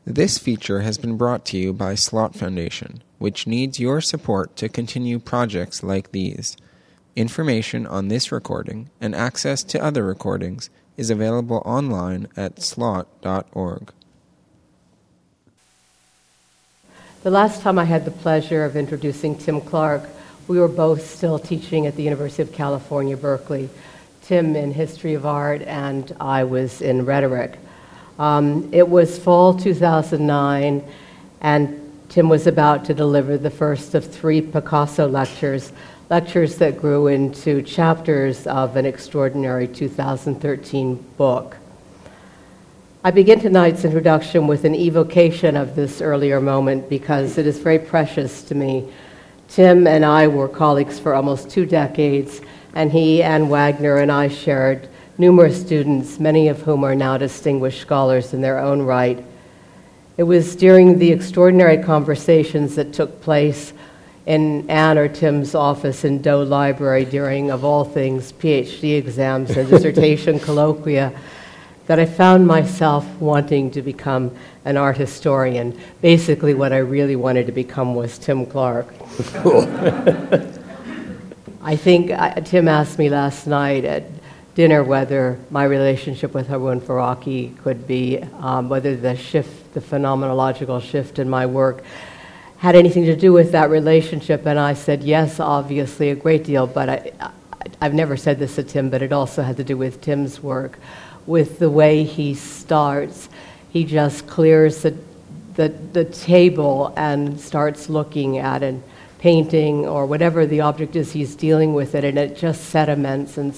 This feature has been brought to you by Slot Foundation, which needs your support to continue projects like these. Information on this recording and access to other recordings is available online at slot.org. The last time I had the pleasure of introducing Tim Clark, we were both still teaching at the University of California, Berkeley. Tim in history of art, and I was in rhetoric. It was fall 2009, and Tim was about to deliver the first of 3 Picasso lectures that grew into chapters of an extraordinary 2013 book. I begin tonight's introduction with an evocation of this earlier moment because it is very precious to me. Tim and I were colleagues for almost 2 decades, and he, Anne Wagner, and I shared numerous students, many of whom are now distinguished scholars in their own right. It was during the extraordinary conversations that took place in Anne or Tim's office in Doe Library during, of all things, PhD exams and dissertation colloquia that I found myself wanting to become an art historian. Basically, what I really wanted to become was Tim Clark. I think Tim asked me last night at dinner whether my relationship with Harun Faraki could be, whether the phenomenological shift in my work had anything to do with that relationship, and I said yes, obviously, a great deal, but I've never said this to Tim, but it also had to do with Tim's work, with the way he starts. He just clears the table and starts looking at it, painting or whatever the object is he's dealing with it, and it just sediments, and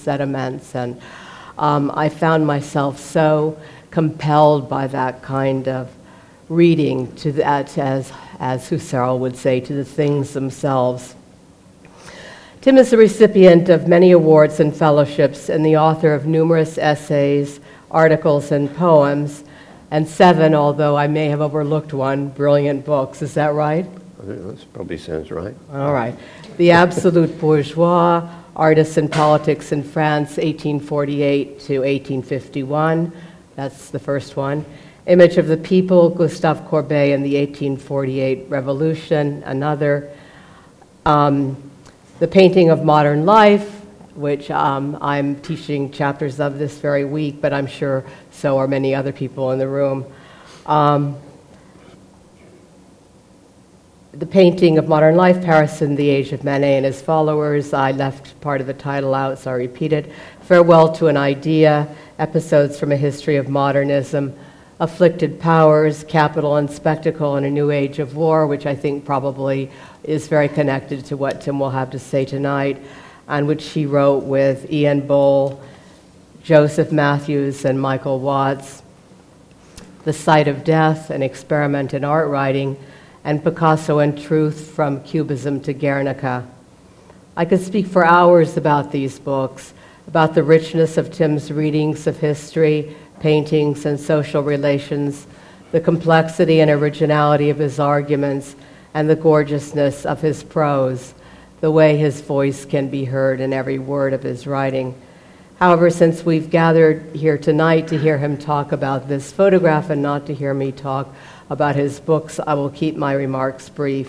I found myself so compelled by that kind of reading to that, as Husserl would say, to the things themselves. Tim is the recipient of many awards and fellowships and the author of numerous essays, articles, and poems, and 7, although I may have overlooked one, brilliant books. Is that right? That probably sounds right. All right. The Absolute Bourgeois, Artists and Politics in France, 1848 to 1851. That's the first one. Image of the People, Gustave Courbet and the 1848 Revolution, another. The Painting of Modern Life, which I'm teaching chapters of this very week, but I'm sure so are many other people in the room. The Painting of Modern Life, Paris in the Age of Manet and His Followers. I left part of the title out, so I repeat it. Farewell to an Idea, Episodes from a History of Modernism, Afflicted Powers, Capital and Spectacle in a New Age of War, which I think probably is very connected to what Tim will have to say tonight, and which he wrote with Ian Boll, Joseph Matthews, and Michael Watts. The Site of Death, an Experiment in Art Writing, and Picasso and Truth, From Cubism to Guernica. I could speak for hours about these books, about the richness of Tim's readings of history, paintings, and social relations, the complexity and originality of his arguments, and the gorgeousness of his prose, the way his voice can be heard in every word of his writing. However, since we've gathered here tonight to hear him talk about this photograph and not to hear me talk about his books, I will keep my remarks brief.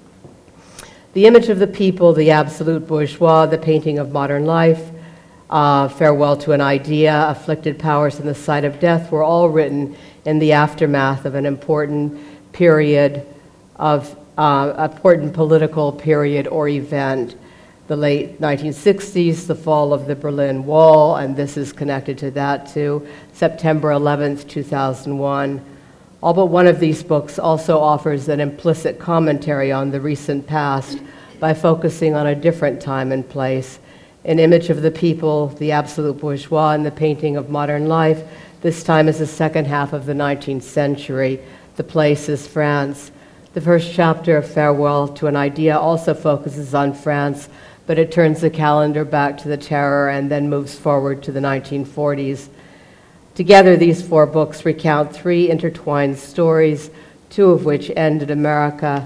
The Image of the People, The Absolute Bourgeois, The Painting of Modern Life, Farewell to an Idea, Afflicted Powers, and The Site of Death were all written in the aftermath of an important period of important political period or event. The late 1960s, the fall of the Berlin Wall, and this is connected to that too, September 11th, 2001. All but one of these books also offers an implicit commentary on the recent past by focusing on a different time and place. An Image of the People, The Absolute Bourgeois, and The Painting of Modern Life, this time is the second half of the 19th century. The place is France. The first chapter of Farewell to an Idea also focuses on France, but it turns the calendar back to the Terror and then moves forward to the 1940s. Together, these 4 books recount 3 intertwined stories, 2 of which end in America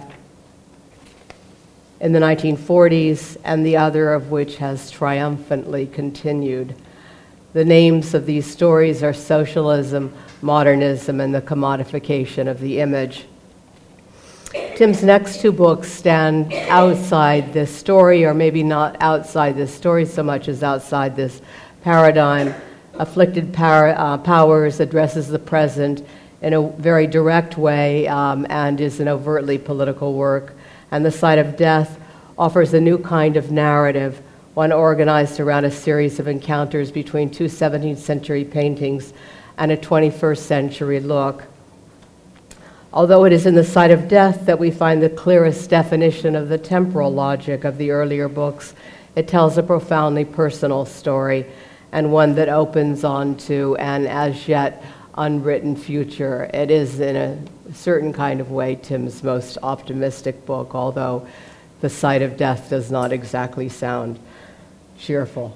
in the 1940s, and the other of which has triumphantly continued. The names of these stories are socialism, modernism, and the commodification of the image. Tim's next two books stand outside this story, or maybe not outside this story so much as outside this paradigm. Afflicted Powers addresses the present in a very direct way and is an overtly political work. And The Sight of Death offers a new kind of narrative, one organized around a series of encounters between two 17th century paintings and a 21st century look. Although it is in The Sight of Death that we find the clearest definition of the temporal logic of the earlier books, it tells a profoundly personal story, and one that opens onto an as yet unwritten future. It is, in a certain kind of way, Tim's most optimistic book, although The Sight of Death does not exactly sound cheerful.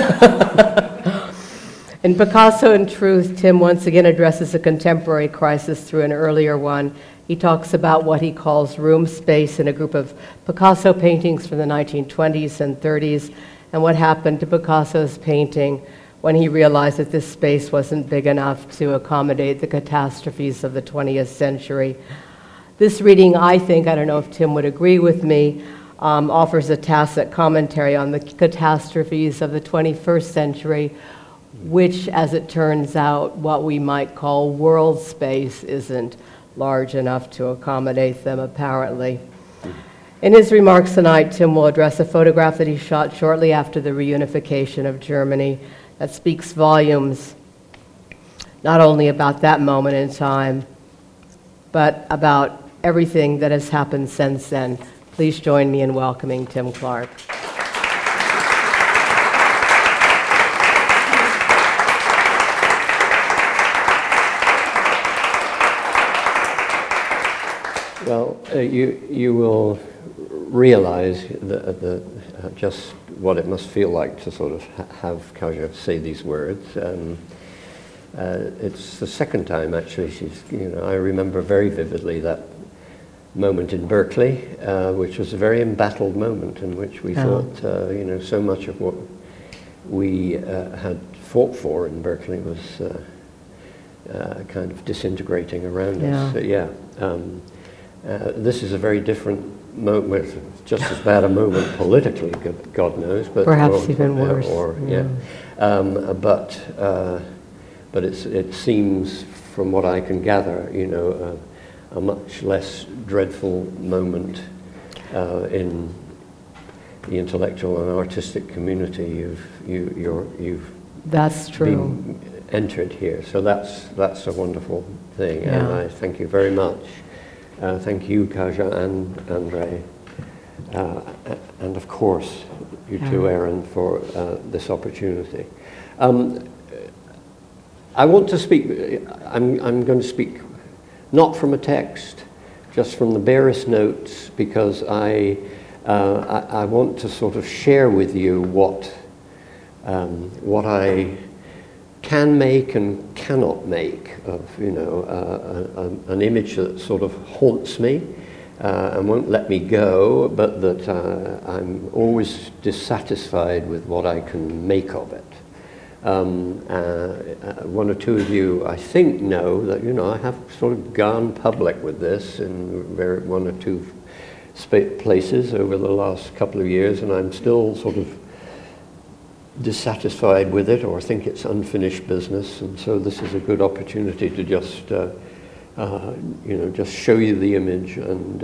In Picasso and Truth, Tim once again addresses a contemporary crisis through an earlier one. He talks about what he calls room space in a group of Picasso paintings from the 1920s and 30s, and what happened to Picasso's painting when he realized that this space wasn't big enough to accommodate the catastrophes of the 20th century. This reading, I don't know if Tim would agree with me, offers a tacit commentary on the catastrophes of the 21st century, which, as it turns out, what we might call world space isn't large enough to accommodate them, apparently. In his remarks tonight, Tim will address a photograph that he shot shortly after the reunification of Germany that speaks volumes, not only about that moment in time, but about everything that has happened since then. Please join me in welcoming Tim Clark. Well, you will realize just what it must feel like to sort of have Kaja say these words. It's the second time, actually. I remember very vividly that moment in Berkeley, which was a very embattled moment in which we thought, so much of what we had fought for in Berkeley was kind of disintegrating around us. So, this is a very different moment, just as bad a moment politically, God knows, but perhaps even worse. But it seems, from what I can gather, a much less dreadful moment in the intellectual and artistic community. You've that's true. Been entered here, so that's a wonderful thing, and I thank you very much. Thank you, Kaja and Andre, and of course you too, Aaron, for this opportunity. I want to speak. I'm going to speak not from a text, just from the barest notes, because I want to sort of share with you what I can make and cannot make of an image that sort of haunts me and won't let me go, but that I'm always dissatisfied with what I can make of it. One or two of you, I think, know that I have sort of gone public with this in one or two places over the last couple of years, and I'm still sort of dissatisfied with it, or think it's unfinished business, and so this is a good opportunity to just just show you the image, and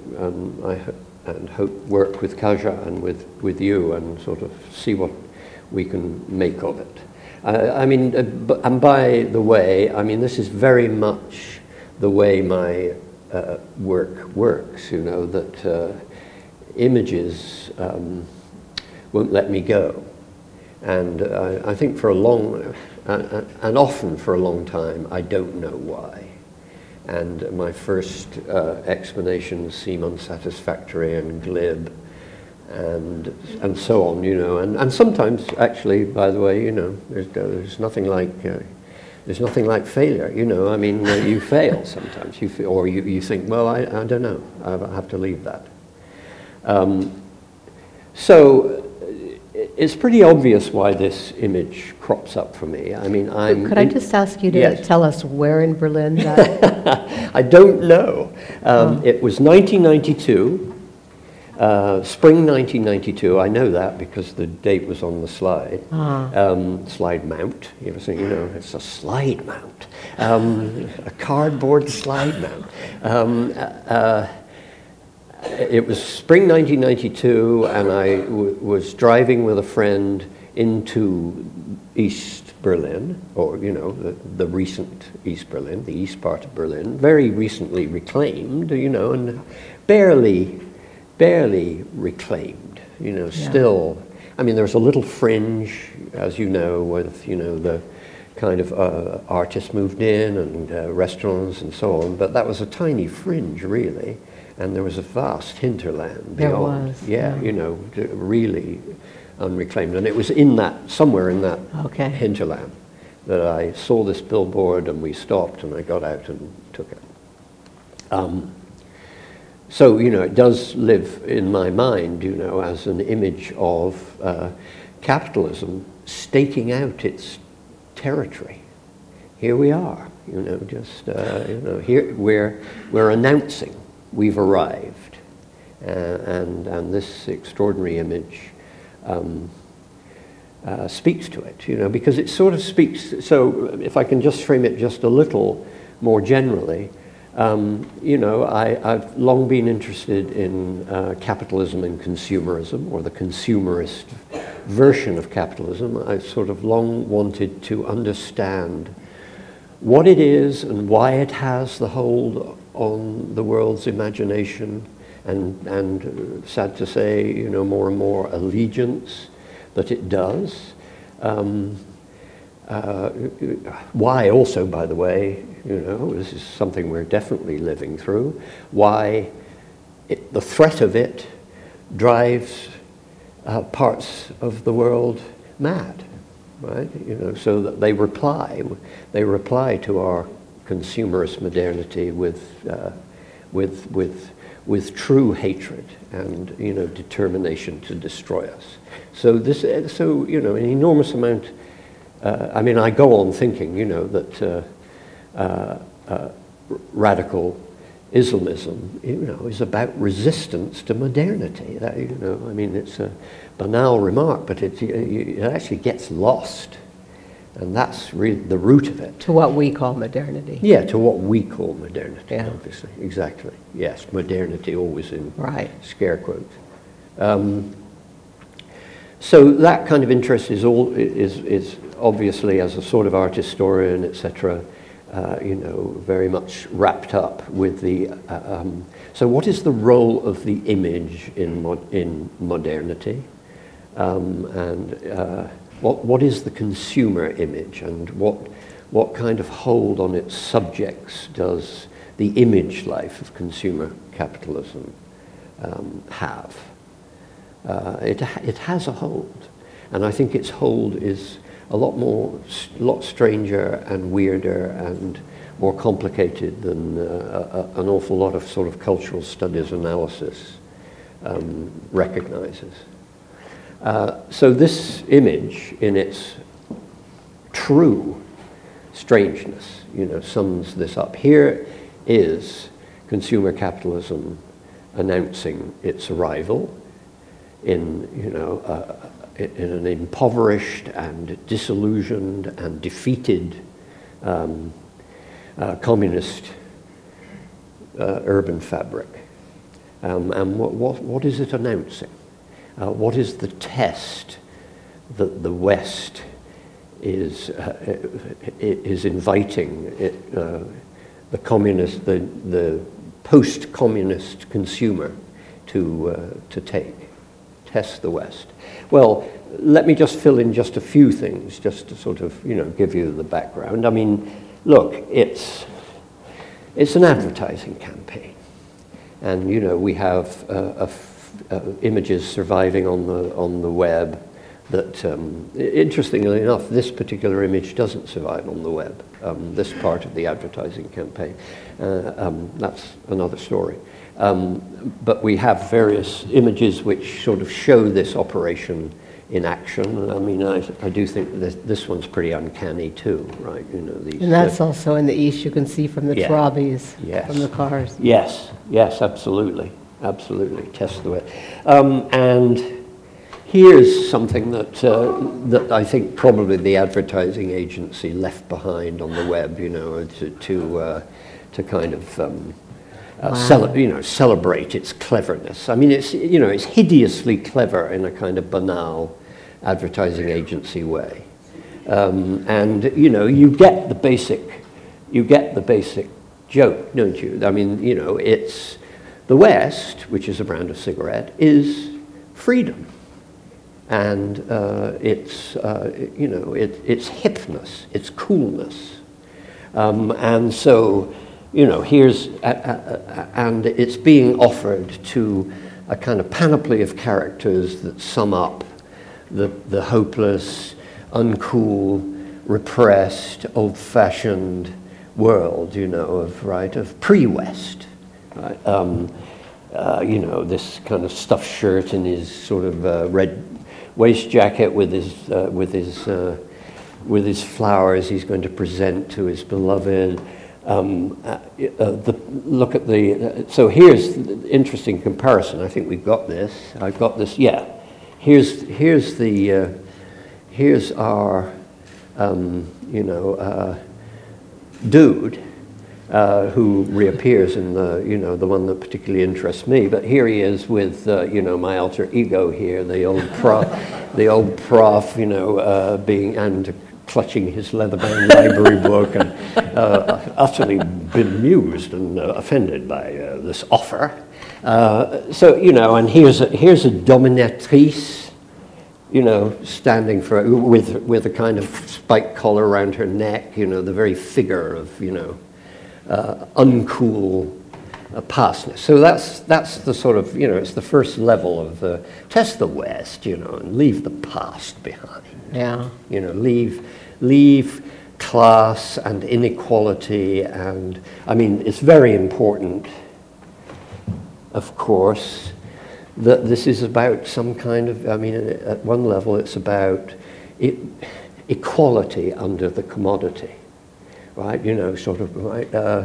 I hope work with Kaja and with you and sort of see what we can make of it. And by the way, this is very much the way my work works. That images won't let me go. And I think for a long, and often for a long time, I don't know why. And my first explanations seem unsatisfactory and glib, and so on, and sometimes actually, by the way, there's nothing like failure, you fail sometimes, you think, well, I don't know, I have to leave that. So it's pretty obvious why this image crops up for me. I mean, Could I just ask you to Yes. tell us where in Berlin that? I don't know. It was 1992, spring 1992. I know that because the date was on the slide. Slide mount. You ever seen? You know, it's a slide mount, a cardboard slide mount. It was spring 1992, and I was driving with a friend into East Berlin, or, you know, the recent East Berlin, the east part of Berlin, very recently reclaimed, you know, and barely reclaimed, you know, still. I mean, there's a little fringe, as you know, with, you know, the kind of artists moved in and restaurants and so on, but that was a tiny fringe, really. And there was a vast hinterland beyond. There was. Yeah, you know, really unreclaimed. And it was in that, somewhere in that hinterland, that I saw this billboard, and we stopped, and I got out and took it. So, you know, it does live in my mind, you know, as an image of capitalism staking out its territory. Here we are, you know, just, you know, here we're announcing we've arrived, and this extraordinary image speaks to it, you know, because it sort of speaks. So, if I can just frame it just a little more generally, you know, I've long been interested in capitalism and consumerism, or the consumerist version of capitalism. I've sort of long wanted to understand what it is and why it has the hold on the world's imagination, and sad to say, you know, more and more allegiance that it does. Why also, by the way, you know, this is something we're definitely living through, why the threat of it drives parts of the world mad, right? You know, so that they reply to our consumerist modernity with true hatred and, you know, determination to destroy us. So you know, an enormous amount. I mean, I go on thinking, you know, that radical Islamism, you know, is about resistance to modernity. That, you know, I mean, it's a banal remark, but it actually gets lost. And that's really the root of it. To what we call modernity. Yeah, to what we call modernity, Yeah. obviously. Exactly. Yes, modernity always in Right. scare quotes. So that kind of interest is obviously, as a sort of art historian, etc., you know, very much wrapped up with the. So, what is the role of the image in modernity, and what is the consumer image, and what kind of hold on its subjects does the image life of consumer capitalism have? It has a hold, and I think its hold is a lot stranger and weirder and more complicated than an awful lot of sort of cultural studies analysis recognizes. So this image, in its true strangeness, you know, sums this up. Here is consumer capitalism announcing its arrival in, you know, in an impoverished and disillusioned and defeated communist urban fabric. And what is it announcing? What is the test that the West is inviting the communist, the post-communist consumer to take? Test the West. Well, let me just fill in just a few things, just to sort of, you know, give you the background. I mean, look, it's an advertising campaign, and, you know, we have images surviving on the web that, interestingly enough, this particular image doesn't survive on the web. This part of the advertising campaign, that's another story. But we have various images which sort of show this operation in action. I mean, I do think this one's pretty uncanny too, right? You know, these. And that's also in the east. You can see from the trolleys, yes. from the cars. Yes, absolutely, test the way. And here's something that I think probably the advertising agency left behind on the web, you know, to kind of celebrate its cleverness. I mean, it's hideously clever in a kind of banal advertising agency way, and you know, you get the basic joke, don't you? I mean, you know, it's the West, which is a brand of cigarette, is freedom, and it's hipness, it's coolness, and so, you know, here's and it's being offered to a kind of panoply of characters that sum up the hopeless, uncool, repressed, old-fashioned world, you know, of pre-West, right? You know, this kind of stuffed shirt and his sort of red waist jacket with his flowers he's going to present to his beloved. Look at the. So here's the interesting comparison. I think we've got this. I've got this. Yeah. Here's our dude who reappears in the one that particularly interests me. But here he is with my alter ego here, the old prof, being and clutching his leather-bound library book and utterly bemused and offended by this offer. And here's a dominatrice, standing with a kind of spike collar around her neck, the very figure of, uncool pastness. So that's the sort of, it's the first level of the test the West, and leave the past behind. Yeah. Leave class and inequality, and I mean, it's very important, of course, that this is about some kind of, at one level it's about equality under the commodity, right? Right?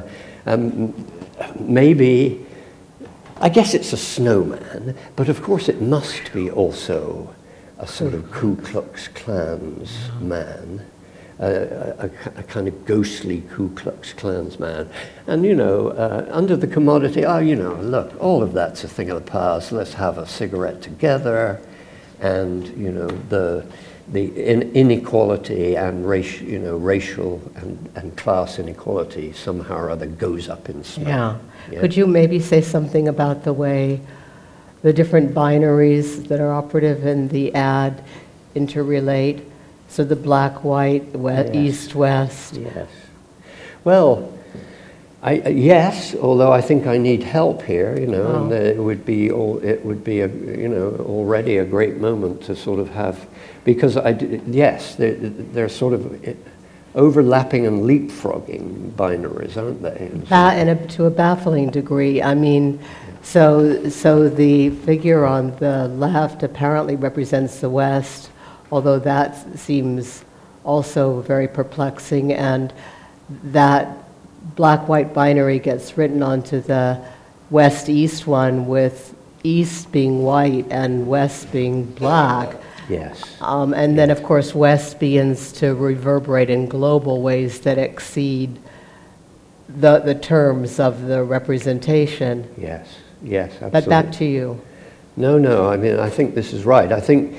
Maybe, I guess it's a snowman, but of course it must be also a sort of Ku Klux Klan's man, a kind of ghostly Ku Klux Klan's man. And, under the commodity, look, all of that's a thing of the past. Let's have a cigarette together. And, the inequality and racial and class inequality somehow or other goes up in smoke. Yeah. Could you maybe say something about the way the different binaries that are operative in the ad interrelate? So the black, white, Yes. east, west. Yes. Well, yes. Although I think I need help here, and it would be already a great moment to sort of have, because they're sort of overlapping and leapfrogging binaries, aren't they? To a baffling degree. I mean, so the figure on the left apparently represents the West, although that seems also very perplexing, and that black-white binary gets written onto the west-east one, with east being white and west being black. Yes. And then, of course, west begins to reverberate in global ways that exceed the terms of the representation. Yes, absolutely. But back to you. No, I mean, I think this is right. I think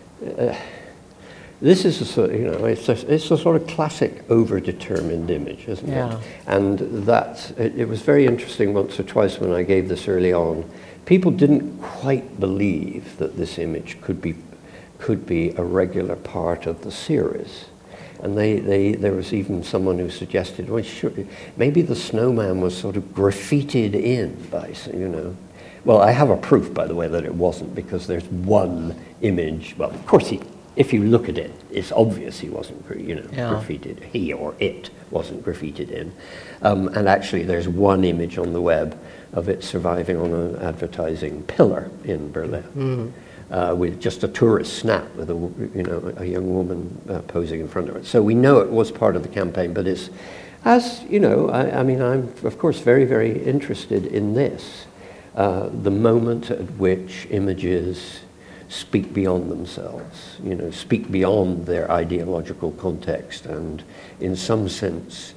this is a sort of, it's a sort of classic overdetermined image, isn't it? And it was very interesting once or twice when I gave this early on. People didn't quite believe that this image could be a regular part of the series. And there was even someone who suggested, well, sure, maybe the snowman was sort of graffitied in by, Well, I have a proof, by the way, that it wasn't, because there's one image. Well, of course, if you look at it, it's obvious he wasn't, graffitied. He or it wasn't graffitied in. And actually, there's one image on the web of it surviving on an advertising pillar in Berlin. with just a tourist snap with a young woman posing in front of it. So we know it was part of the campaign, but it's, as you know, I mean, I'm of course very, very interested in this, the moment at which images speak beyond themselves, speak beyond their ideological context, and in some sense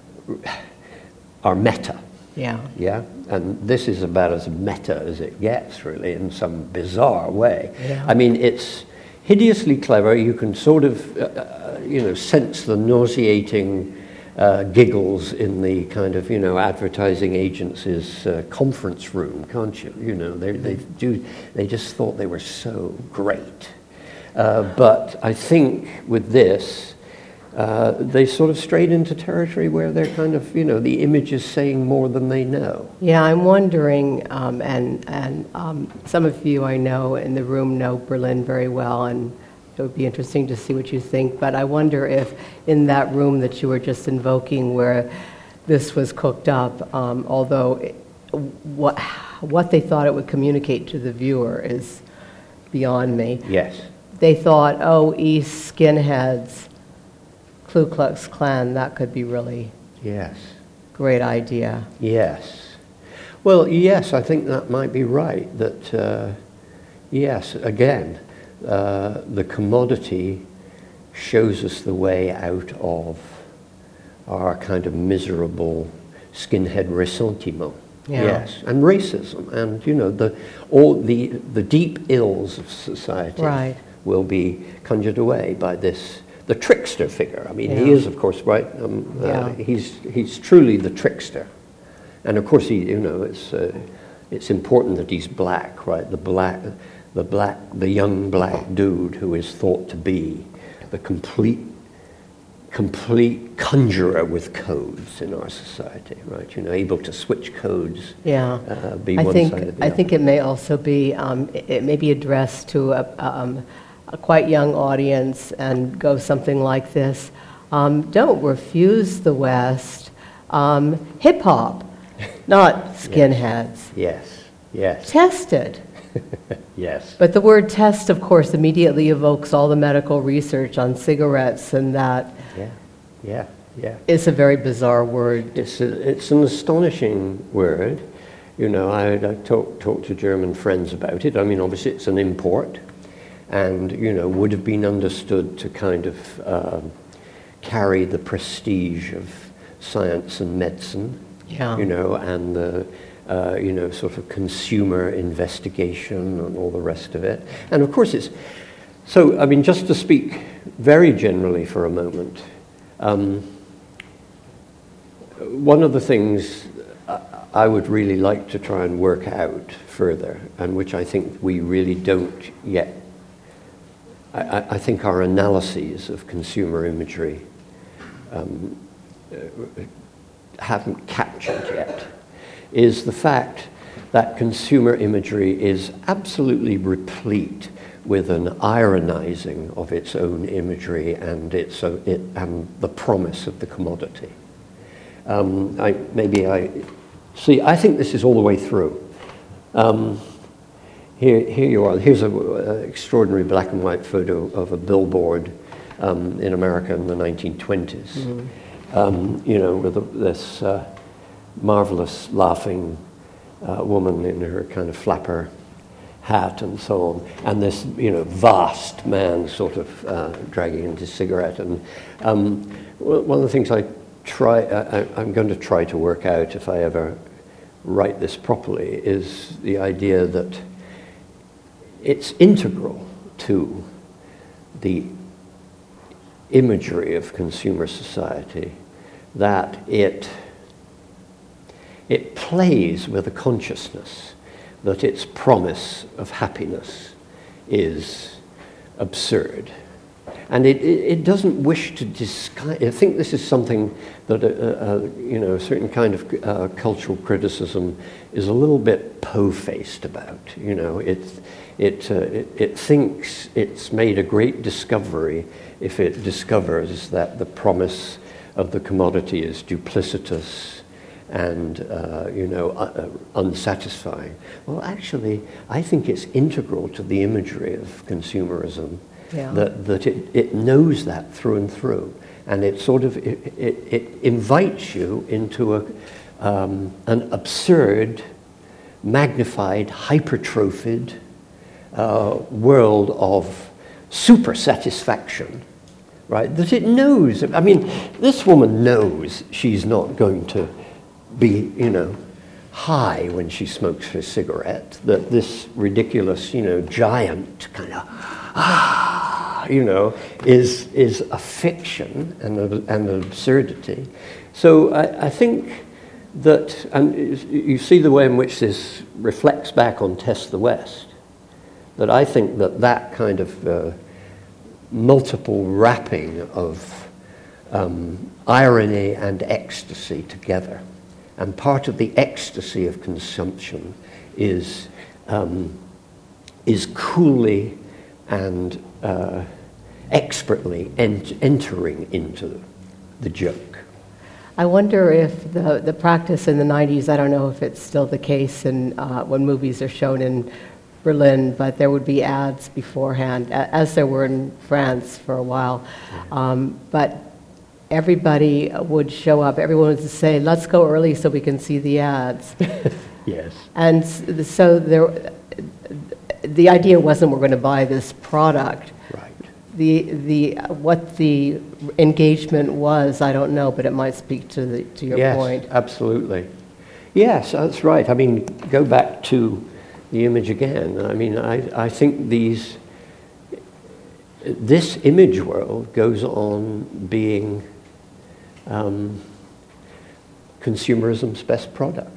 are meta. Yeah, and this is about as meta as it gets, really, in some bizarre way. Yeah. I mean, it's hideously clever. You can sort of, sense the nauseating giggles in the kind of, advertising agency's conference room, can't you? They just thought they were so great. But I think with this, they sort of strayed into territory where they're kind of, the image is saying more than they know. Yeah, I'm wondering, and some of you I know in the room know Berlin very well, and it would be interesting to see what you think, but I wonder if in that room that you were just invoking where this was cooked up, although what they thought it would communicate to the viewer is beyond me. Yes. They thought, East skinheads, Ku Klux Klan, that could be really great idea. Yes. Well, yes, I think that might be right. That, yes, again, the commodity shows us the way out of our kind of miserable skinhead ressentiment. Yeah. Yes, and racism, and the deep ills of society will be conjured away by this. The trickster figure. I mean, he is, of course, right. He's truly the trickster, and of course, it's important that he's black, right? The young black dude who is thought to be the complete conjurer with codes in our society, right? Able to switch codes. Yeah. Be one side of the other. I think it may also be it may be addressed to a quite young audience and go something like this. Don't refuse the West. Hip hop, not skinheads. Yes. Test it. Yes. But the word test, of course, immediately evokes all the medical research on cigarettes, and that is a very bizarre word. It's an astonishing word. I talked to German friends about it. I mean, obviously it's an import, and would have been understood to kind of carry the prestige of science and medicine. Yeah. And the sort of consumer investigation and all the rest of it. And of course it's so. I mean, just to speak very generally for a moment, one of the things I would really like to try and work out further, and which I think we really don't yet. I think our analyses of consumer imagery haven't captured yet, is the fact that consumer imagery is absolutely replete with an ironizing of its own imagery and and the promise of the commodity. I think this is all the way through. Here you are. Here's an extraordinary black and white photo of a billboard in America in the 1920s. Mm-hmm. With this marvelous laughing woman in her kind of flapper hat and so on, and this vast man sort of dragging in his cigarette. And one of the things I'm going to try to work out, if I ever write this properly, is the idea that it's integral to the imagery of consumer society that it plays with a consciousness that its promise of happiness is absurd. And it doesn't wish to disguise. I think this is something that a certain kind of cultural criticism is a little bit po-faced about. It thinks it's made a great discovery if it discovers that the promise of the commodity is duplicitous and unsatisfying. Well, actually, I think it's integral to the imagery of consumerism that it knows that through and through, and it sort of it invites you into an absurd, magnified, hypertrophied world of super satisfaction, right? That it knows. I mean, this woman knows she's not going to be, high when she smokes her cigarette. That this ridiculous, giant kind of, is a fiction and an absurdity. So I think that, and you see the way in which this reflects back on Tess the West, that I think that kind of multiple wrapping of irony and ecstasy together, and part of the ecstasy of consumption is coolly and expertly entering into the joke. I wonder if the practice in the 90s, I don't know if it's still the case when movies are shown in Berlin, but there would be ads beforehand, as there were in France for a while. But everybody would show up, everyone would say, let's go early so we can see the ads. Yes. And so the idea wasn't we're going to buy this product. Right. What the engagement was, I don't know, but it might speak to your point. Yes, absolutely. Yes, that's right. I mean, go back to the image again. I mean, I think this image world goes on being consumerism's best product.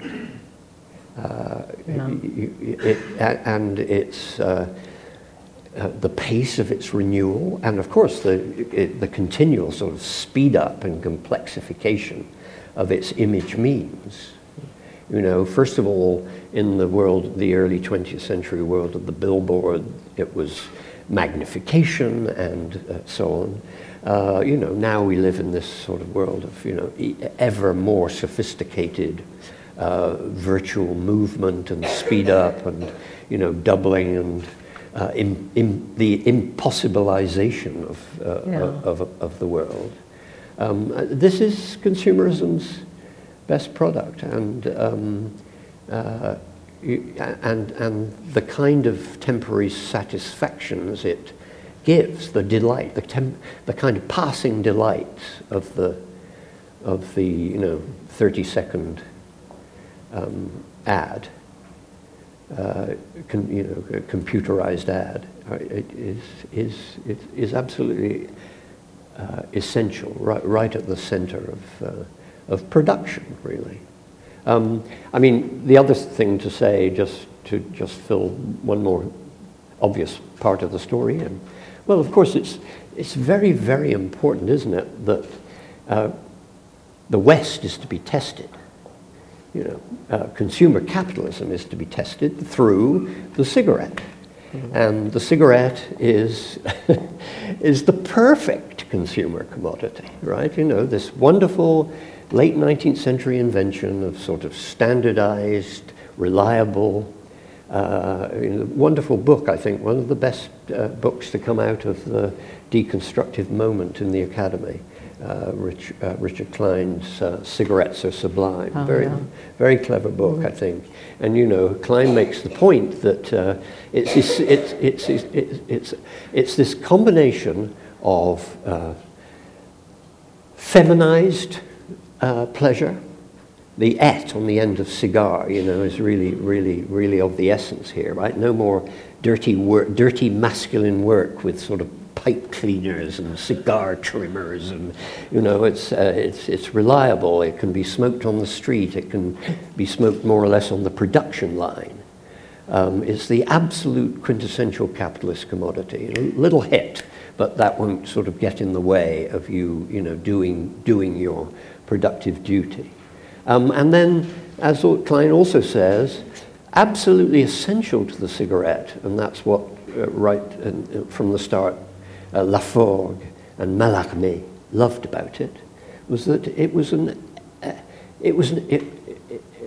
And it's the pace of its renewal, and of course the continual sort of speed up and complexification of its image means. First of all, in the early 20th century world of the billboard, it was magnification and so on. Now we live in this sort of world of, ever more sophisticated virtual movement and speed up and, doubling and the impossibilization of the world. This is consumerism's best product, and the kind of temporary satisfactions it gives, the delight, the kind of passing delight of the 30-second ad, computerized ad, is absolutely essential, right at the center of production, really. I mean, the other thing to say, just to fill one more obvious part of the story in, well, of course, it's very, very important, isn't it, that the West is to be tested. Consumer capitalism is to be tested through the cigarette. Mm-hmm. And the cigarette is the perfect consumer commodity, right? This wonderful late 19th century invention of sort of standardized, reliable, wonderful book, I think, one of the best books to come out of the deconstructive moment in the Academy. Richard Klein's Cigarettes Are Sublime. Very clever book, I think. And Klein makes the point that it's this combination of feminized pleasure. The "et" on the end of cigar, is really, really, really of the essence here, right? No more dirty masculine work with sort of pipe cleaners and cigar trimmers, and it's reliable. It can be smoked on the street. It can be smoked more or less on the production line. It's the absolute quintessential capitalist commodity. A little hit, but that won't sort of get in the way of you, doing your productive duty. And then, as Klein also says, absolutely essential to the cigarette, and that's what from the start Laforgue and Mallarmé loved about it, was that it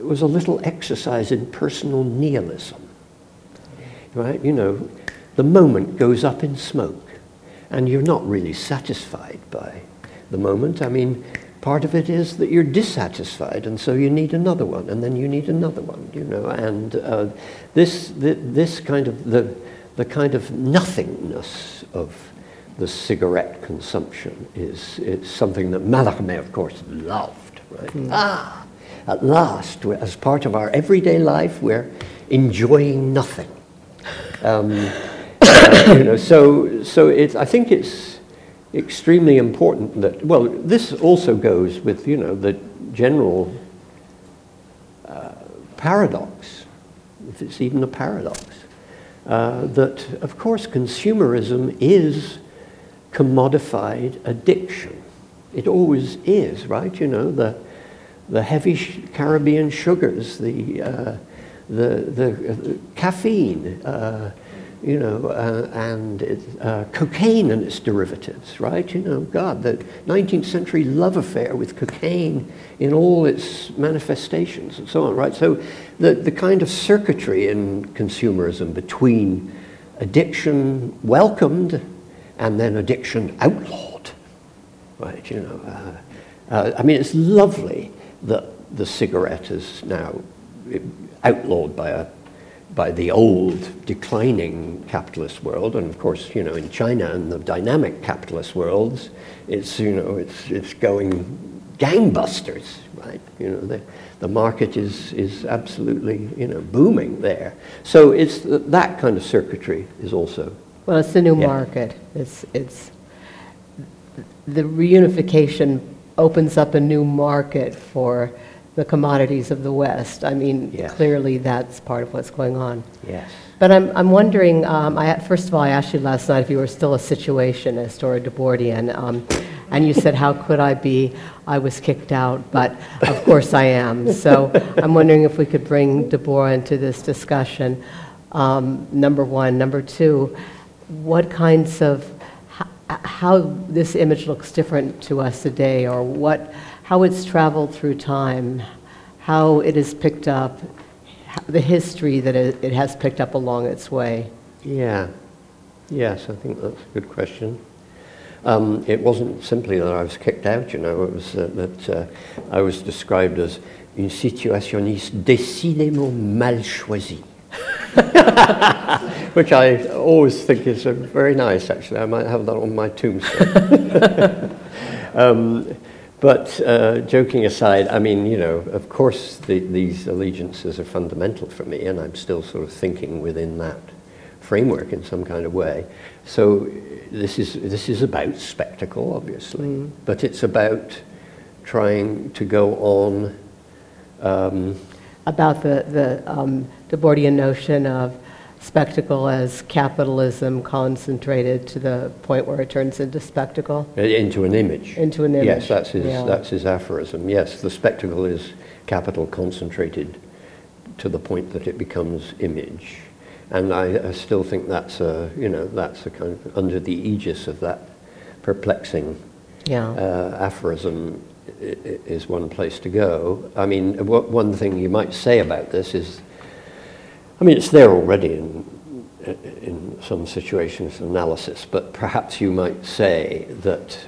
was a little exercise in personal nihilism, right? You know, the moment goes up in smoke, and you're not really satisfied by the moment. I mean, part of it is that you're dissatisfied, and so you need another one, and then you need another one, you know. And this kind of the kind of nothingness of the cigarette consumption is something that Mallarmé, of course, loved. Right? At last, as part of our everyday life, we're enjoying nothing. You know, so I think it's extremely important that, well, this also goes with, you know, the general paradox, if it's even a paradox, that, of course, consumerism is commodified addiction. It always is, right? You know, the heavy Caribbean sugars, the caffeine, you know, and cocaine and its derivatives, right? You know, God, the 19th century love affair with cocaine in all its manifestations and so on, right? So the kind of circuitry in consumerism between addiction welcomed and then addiction outlawed, right? You know, I mean, it's lovely that the cigarette is now outlawed by the old declining capitalist world, and of course, you know, in China and the dynamic capitalist worlds, it's, you know, it's going gangbusters, right? You know, the market is absolutely, you know, booming there. So it's that kind of circuitry is also. Well, it's the new market. It's the reunification opens up a new market for the commodities of the West. I mean, clearly that's part of what's going on. Yes. But I'm wondering, first of all, I asked you last night if you were still a situationist or a Debordian, and you said, how could I be? I was kicked out, but of course I am. So I'm wondering if we could bring Debord into this discussion, number one. Number two, what kinds of, how this image looks different to us today, or how it's traveled through time, how it is picked up, the history that it has picked up along its way. Yeah. Yes, I think that's a good question. It wasn't simply that I was kicked out, you know, it was that I was described as une situationniste décidément mal choisie. Which I always think is very nice, actually. I might have that on my tombstone. But joking aside, I mean, you know, of course these allegiances are fundamental for me, and I'm still sort of thinking within that framework in some kind of way. So this is about spectacle, obviously, but it's about trying to go on. About the Debordian notion of spectacle as capitalism concentrated to the point where it turns into spectacle? Into an image. Into an image. Yes, that's his aphorism. Yes, the spectacle is capital concentrated to the point that it becomes image. And I still think that's a kind of under the aegis of that perplexing aphorism is one place to go. I mean, one thing you might say about this is, I mean, it's there already in some situations analysis, but perhaps you might say that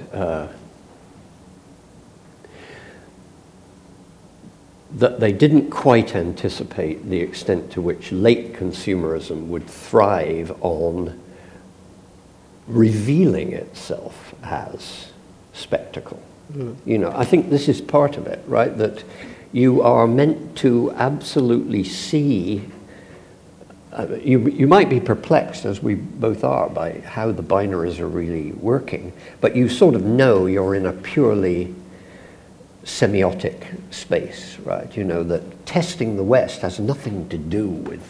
that they didn't quite anticipate the extent to which late consumerism would thrive on revealing itself as spectacle. You know, I think this is part of it, right? That you are meant to absolutely see. You might be perplexed, as we both are, by how the binaries are really working, but you sort of know you're in a purely semiotic space, right? You know that testing the West has nothing to do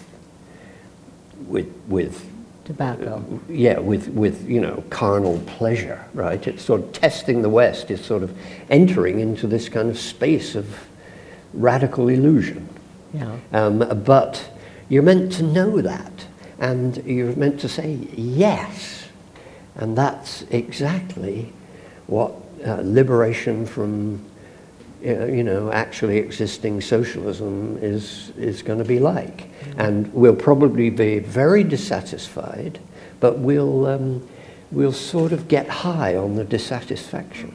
with tobacco. With you know, carnal pleasure, right? It's sort of testing the West is sort of entering into this kind of space of radical illusion. But you're meant to know that, and you're meant to say yes, and that's exactly what liberation from actually existing socialism is going to be like. And we'll probably be very dissatisfied, but we'll sort of get high on the dissatisfaction,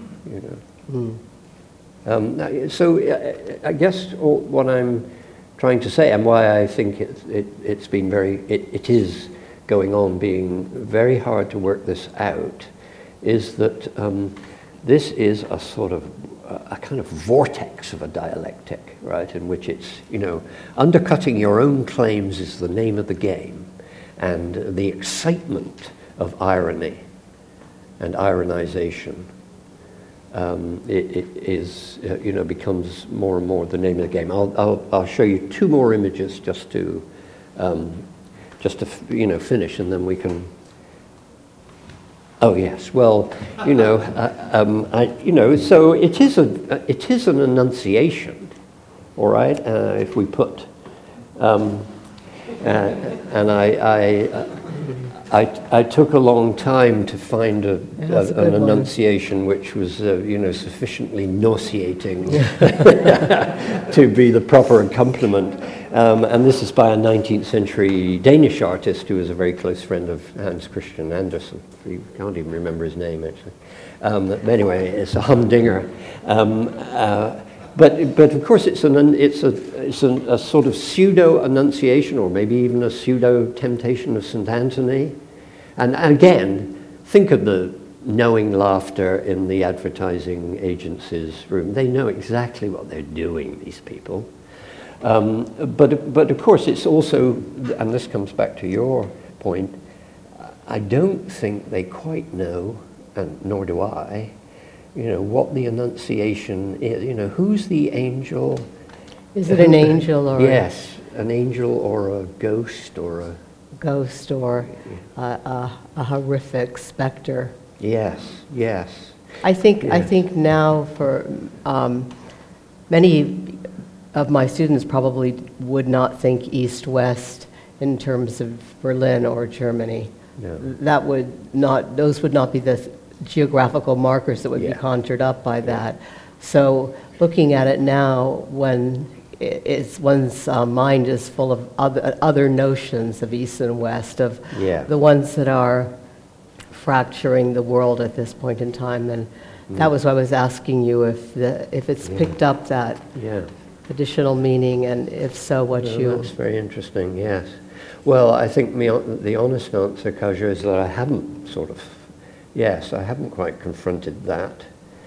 So I guess what I'm trying to say, and why I think it's been it is going on being very hard to work this out, is that this is a sort of a kind of vortex of a dialectic, right, in which it's, undercutting your own claims is the name of the game, and the excitement of irony and ironization it is, becomes more and more the name of the game. I'll show you two more images just to finish, and then we can. Oh yes, well, so it is an enunciation, all right. If we put, and I took a long time to find an enunciation which was, sufficiently nauseating to be the proper accompaniment. And this is by a 19th century Danish artist who was a very close friend of Hans Christian Andersen. You can't even remember his name, actually. But anyway, it's a humdinger. But of course, it's a sort of pseudo-enunciation, or maybe even a pseudo-temptation of St. Anthony. And again, think of the knowing laughter in the advertising agency's room. They know exactly what they're doing, these people. But of course, it's also, and this comes back to your point, I don't think they quite know, and nor do I, what the Annunciation is. Who's the angel? Is it an angel or yes, an angel or a ghost or a ghost or a horrific specter? Yes. I think now for many of my students probably would not think East-West in terms of Berlin or Germany. No. Those would not be the geographical markers that would be conjured up by that. So looking at it now, when one's mind is full of other notions of East and West, of the ones that are fracturing the world at this point in time, then that was why I was asking you if it's picked up that additional meaning, and if so, That's very interesting, yes. Well, I think the honest answer, Kaja, is that I haven't I haven't quite confronted that.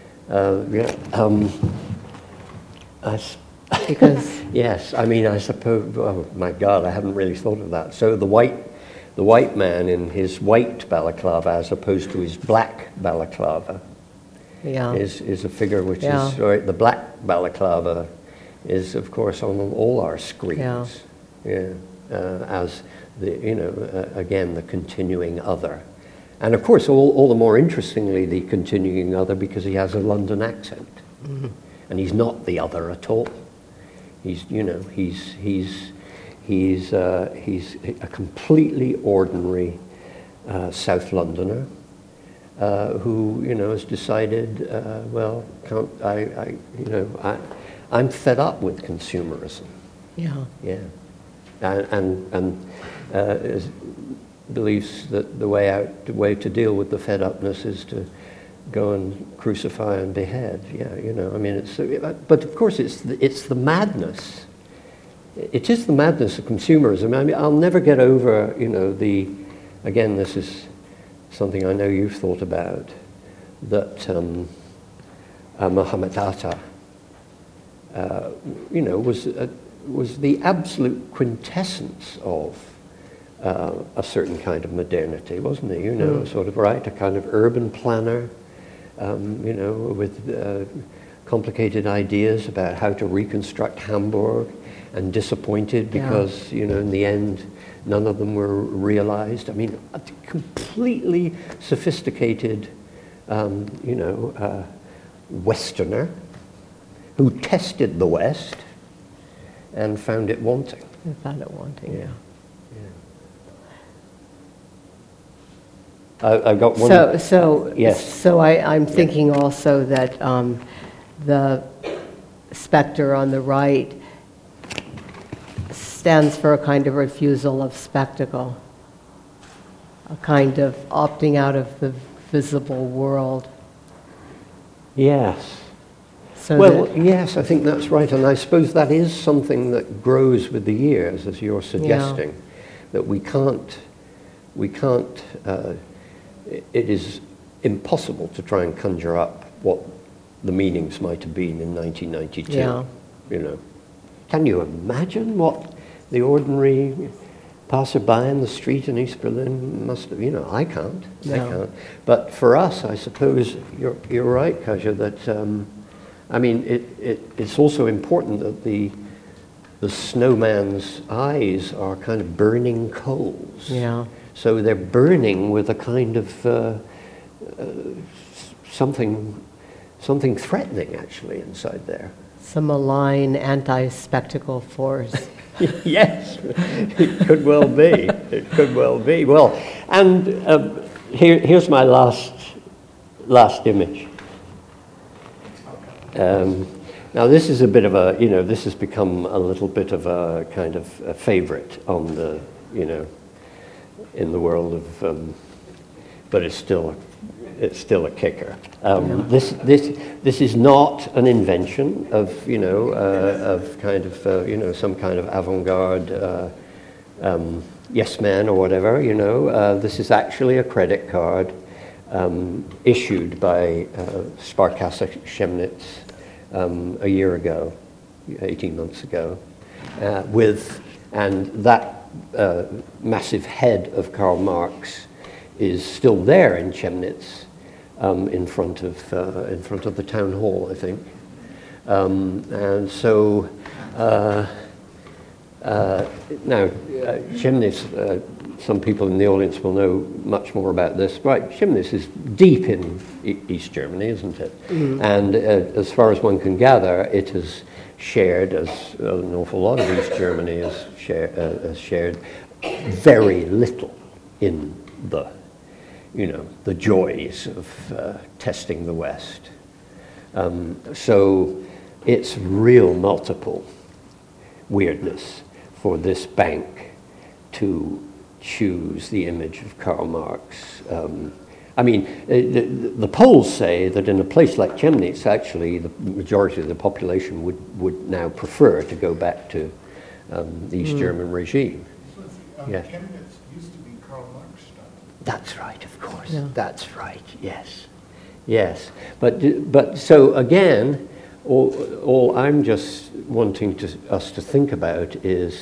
Because yes, I suppose. Oh my God, I haven't really thought of that. So the white man in his white balaclava, as opposed to his black balaclava, is a figure which is right. The black balaclava is, of course, on all our screens. As the again the continuing other, and of course all the more interestingly the continuing other because he has a London accent, and he's not the other at all. He's a completely ordinary South Londoner who has decided I'm fed up with consumerism. And believes that the way to deal with the fed upness is to go and crucify and behead. But of course it's the madness. It is the madness of consumerism. I'll never get over again, this is something I know you've thought about, that Muhammad Atta was the absolute quintessence of a certain kind of modernity, wasn't he? Sort of right, a kind of urban planner, with complicated ideas about how to reconstruct Hamburg, and disappointed because in the end none of them were realized. A completely sophisticated, Westerner who tested the West and found it wanting. I've got one. So I'm thinking also that specter on the right stands for a kind of refusal of spectacle, a kind of opting out of the visible world. Yes. So Well, yes, I think that's right, and I suppose that is something that grows with the years, as you're suggesting, that we can't, it is impossible to try and conjure up what the meanings might have been in 1992. Yeah. You know, can you imagine what the ordinary passerby in the street in East Berlin must have? You know, I can't. No. I can't. But for us, I suppose you're right, Kasia. That I mean, it's also important that the snowman's eyes are kind of burning coals. Yeah. So they're burning with a kind of something threatening actually inside there. Some malign anti-spectacle force. Yes, it could well be. It could well be. Well, and here's my last image. Now this is a bit of a, you know, this has become a little bit of a kind of a favorite on the, you know, in the world of, but it's still a kicker. This is not an invention of, you know, of kind of, you know, some kind of avant-garde yes man or whatever, you know. This is actually a credit card issued by Sparkasse Chemnitz a year ago, 18 months ago, and that massive head of Karl Marx is still there in Chemnitz, in front of the town hall, I think, and so now Chemnitz. Some people in the audience will know much more about this. Right, Chemnitz is deep in East Germany, isn't it? Mm-hmm. And as far as one can gather, it has shared, as an awful lot of East Germany has shared very little in the, you know, the joys of testing the West. So it's real multiple weirdness for this bank to choose the image of Karl Marx. I mean, the polls say that in a place like Chemnitz, actually, the majority of the population would now prefer to go back to the East German regime. Yes. Chemnitz used to be Karl Marxstadt. That's right, of course. Yeah. That's right. Yes, yes. But so again, all I'm just wanting us to think about is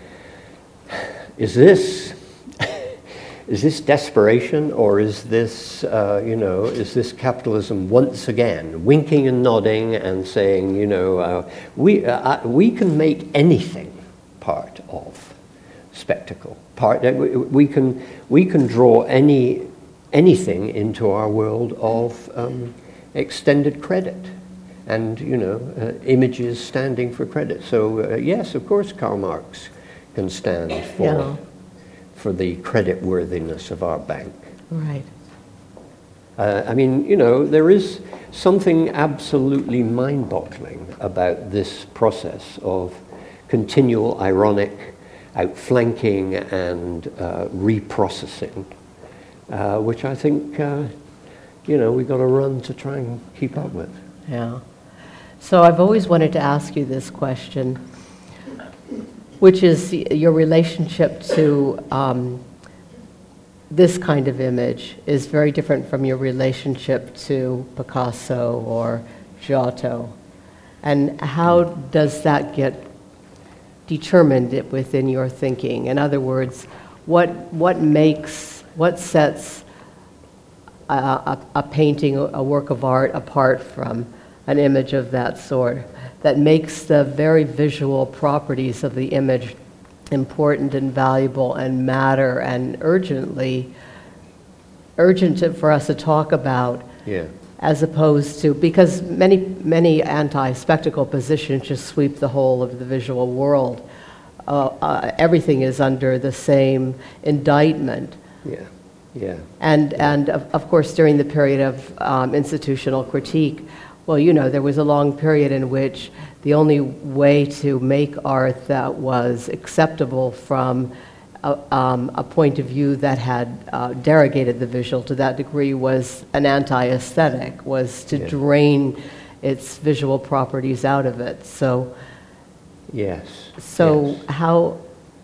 this. Is this desperation, or is this, is this capitalism once again winking and nodding and saying, you know, we can make anything part of spectacle. We can draw anything into our world of extended credit, and you know, images standing for credit. So yes, of course, Karl Marx can stand for the creditworthiness of our bank. Right. I mean, you know, there is something absolutely mind-boggling about this process of continual ironic outflanking and reprocessing, which I think, you know, we've got to run to try and keep up with. Yeah. So I've always wanted to ask you this question, which is your relationship to this kind of image is very different from your relationship to Picasso or Giotto. And how does that get determined within your thinking? In other words, what sets a painting, a work of art apart from an image of that sort, that makes the very visual properties of the image important and valuable and matter and urgent for us to talk about, as opposed to, because many anti-spectacle positions just sweep the whole of the visual world. Everything is under the same indictment. And of course, during the period of institutional critique, well, you know, there was a long period in which the only way to make art that was acceptable from a point of view that had derogated the visual to that degree was an anti-aesthetic, was to drain its visual properties out of it. So, Yes. How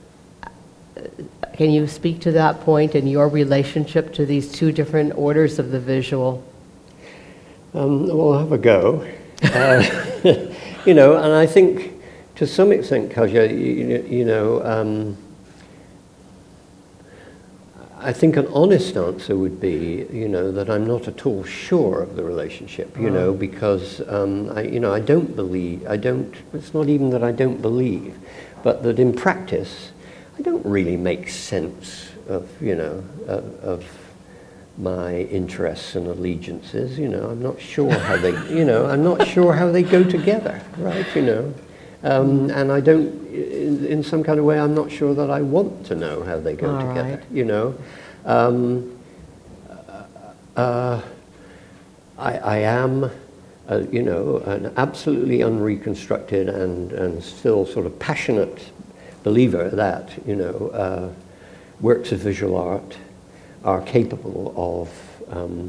can you speak to that point and your relationship to these two different orders of the visual? We'll have a go. You know, and I think to some extent, Kasia, I think an honest answer would be, that I'm not at all sure of the relationship, because, I don't believe, it's not even that I don't believe, but that in practice, I don't really make sense of, of my interests and allegiances. I'm not sure how they, I'm not sure how they go together, right? And I don't, in some kind of way, I'm not sure that I want to know how they go together. I am, an absolutely unreconstructed and still sort of passionate believer that, works of visual art are capable of,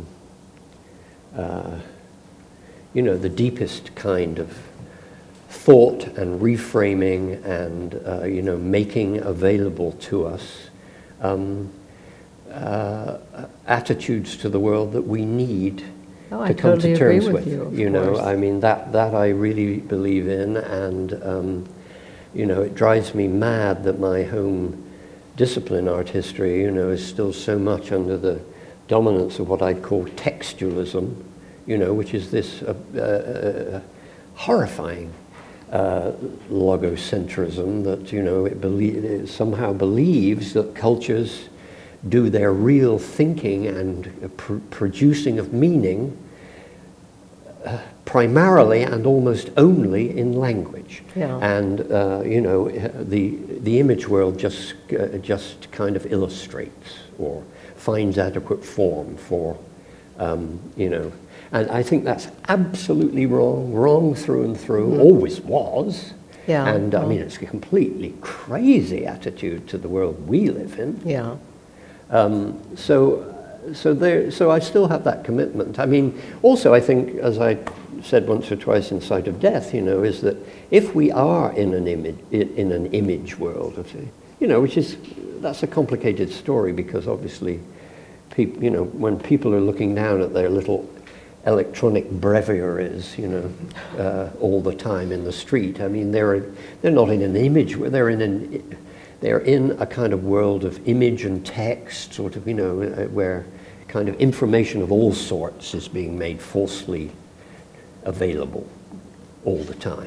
the deepest kind of thought and reframing and, making available to us attitudes to the world that we need to come to terms with. I mean, that I really believe in, and, it drives me mad that my home discipline, art history, is still so much under the dominance of what I'd call textualism, which is this horrifying logocentrism that, it somehow believes that cultures do their real thinking and producing of meaning primarily and almost only in language. Yeah. And, the image world just kind of illustrates or finds adequate form for, and I think that's absolutely wrong through and through, always was. Yeah. And I mean, it's a completely crazy attitude to the world we live in. Yeah. So I still have that commitment. I mean, also I think, as I said once or twice in Sight of Death, is that if we are in an image world, that's a complicated story, because obviously, people, when people are looking down at their little electronic breviaries, all the time in the street, I mean, they're not in an image, they're in a kind of world of image and text, sort of, where kind of information of all sorts is being made falsely available all the time.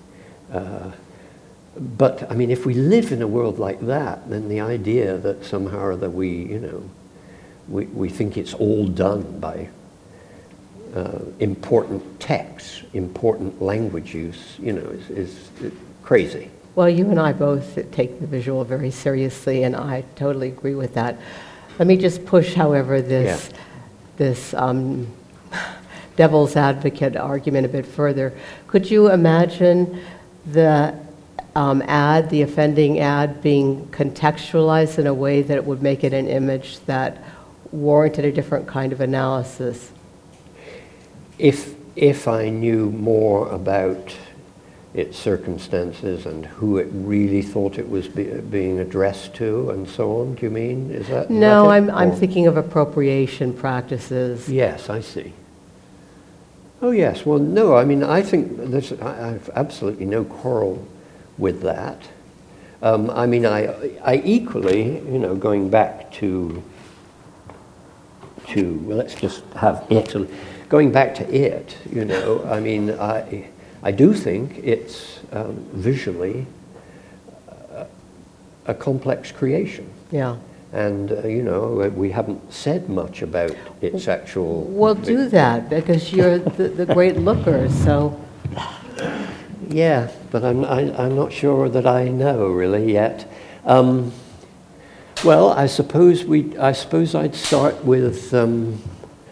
But, I mean, if we live in a world like that, then the idea that somehow or other we think it's all done by important texts, important language use, is crazy. Well, you and I both take the visual very seriously, and I totally agree with that. Let me just push, however, this devil's advocate argument a bit further. Could you imagine the the offending ad, being contextualized in a way that it would make it an image that warranted a different kind of analysis? If I knew more about its circumstances and who it really thought it was being addressed to, and so on, do you mean? Is that? No, I'm thinking of appropriation practices. Yes, I see. Oh yes, well no, I mean, I think I have absolutely no quarrel with that. I mean, I equally, going back to well, let's just have it, going back to it, I mean, I do think it's visually a complex creation. Yeah. And, we haven't said much about its actual... Well, do that, because you're the great looker, so... Yeah, but I'm not sure that I know, really, yet. Well, I suppose I'd start with...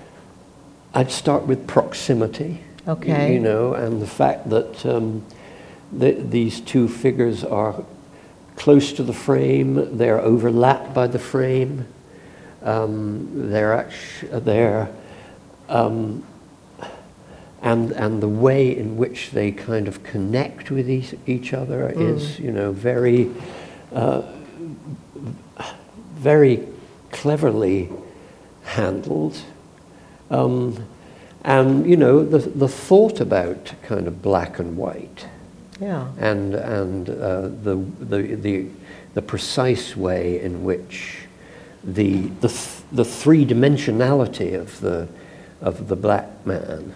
I'd start with proximity. Okay. And the fact that, these two figures are close to the frame. They're overlapped by the frame. And the way in which they kind of connect with each other is, very, very cleverly handled. And the thought about kind of black and white, and the precise way in which the three-dimensionality of the black man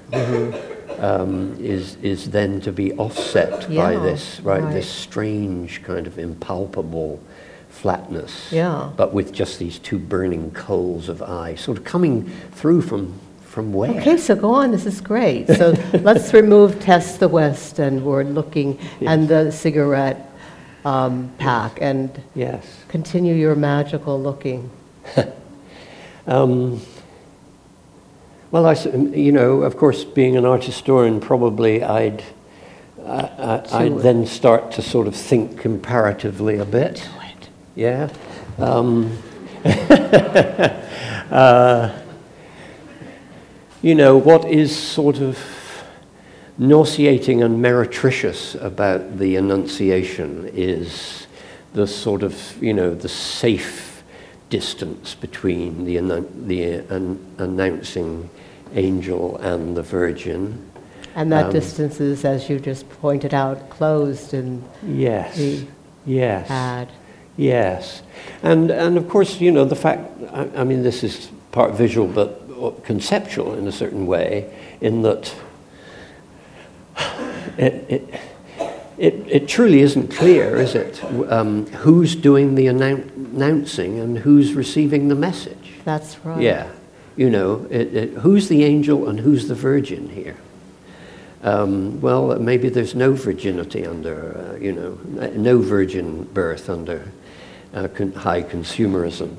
is then to be offset by this this strange kind of impalpable flatness, but with just these two burning coals of eye, sort of coming through from where? Okay, so go on. This is great. So let's remove Tess the West, and we're looking, and the cigarette pack, and continue your magical looking. Well, of course, being an art historian, probably I'd then start to sort of think comparatively a bit. Do it. Yeah. What is sort of nauseating and meretricious about the Annunciation is the sort of, the safe distance between the announcing angel and the Virgin. And that distance is, as you just pointed out, closed in the ad. Yes. And of course, the fact, I mean, this is part visual but conceptual in a certain way, in that it truly isn't clear, is it, who's doing the announcing and who's receiving the message. That's right. Yeah. Who's the angel and who's the virgin here? Well, maybe there's no virginity under, no virgin birth under high consumerism.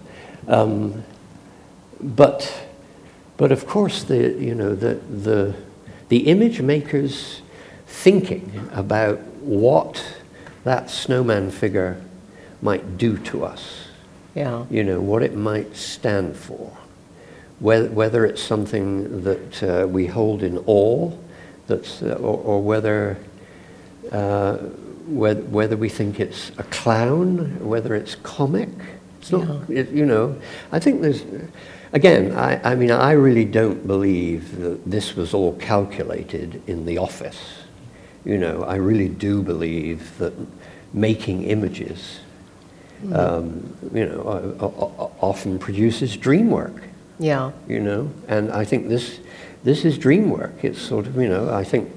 But of course, the image maker's thinking about what that snowman figure might do to us, what it might stand for, whether it's something that we hold in awe, or whether we think it's a clown, whether it's comic. It's not, I think there's. Again, I mean, I really don't believe that this was all calculated in the office. I really do believe that making images, often produces dream work. Yeah. And I think this is dream work. It's sort of, I think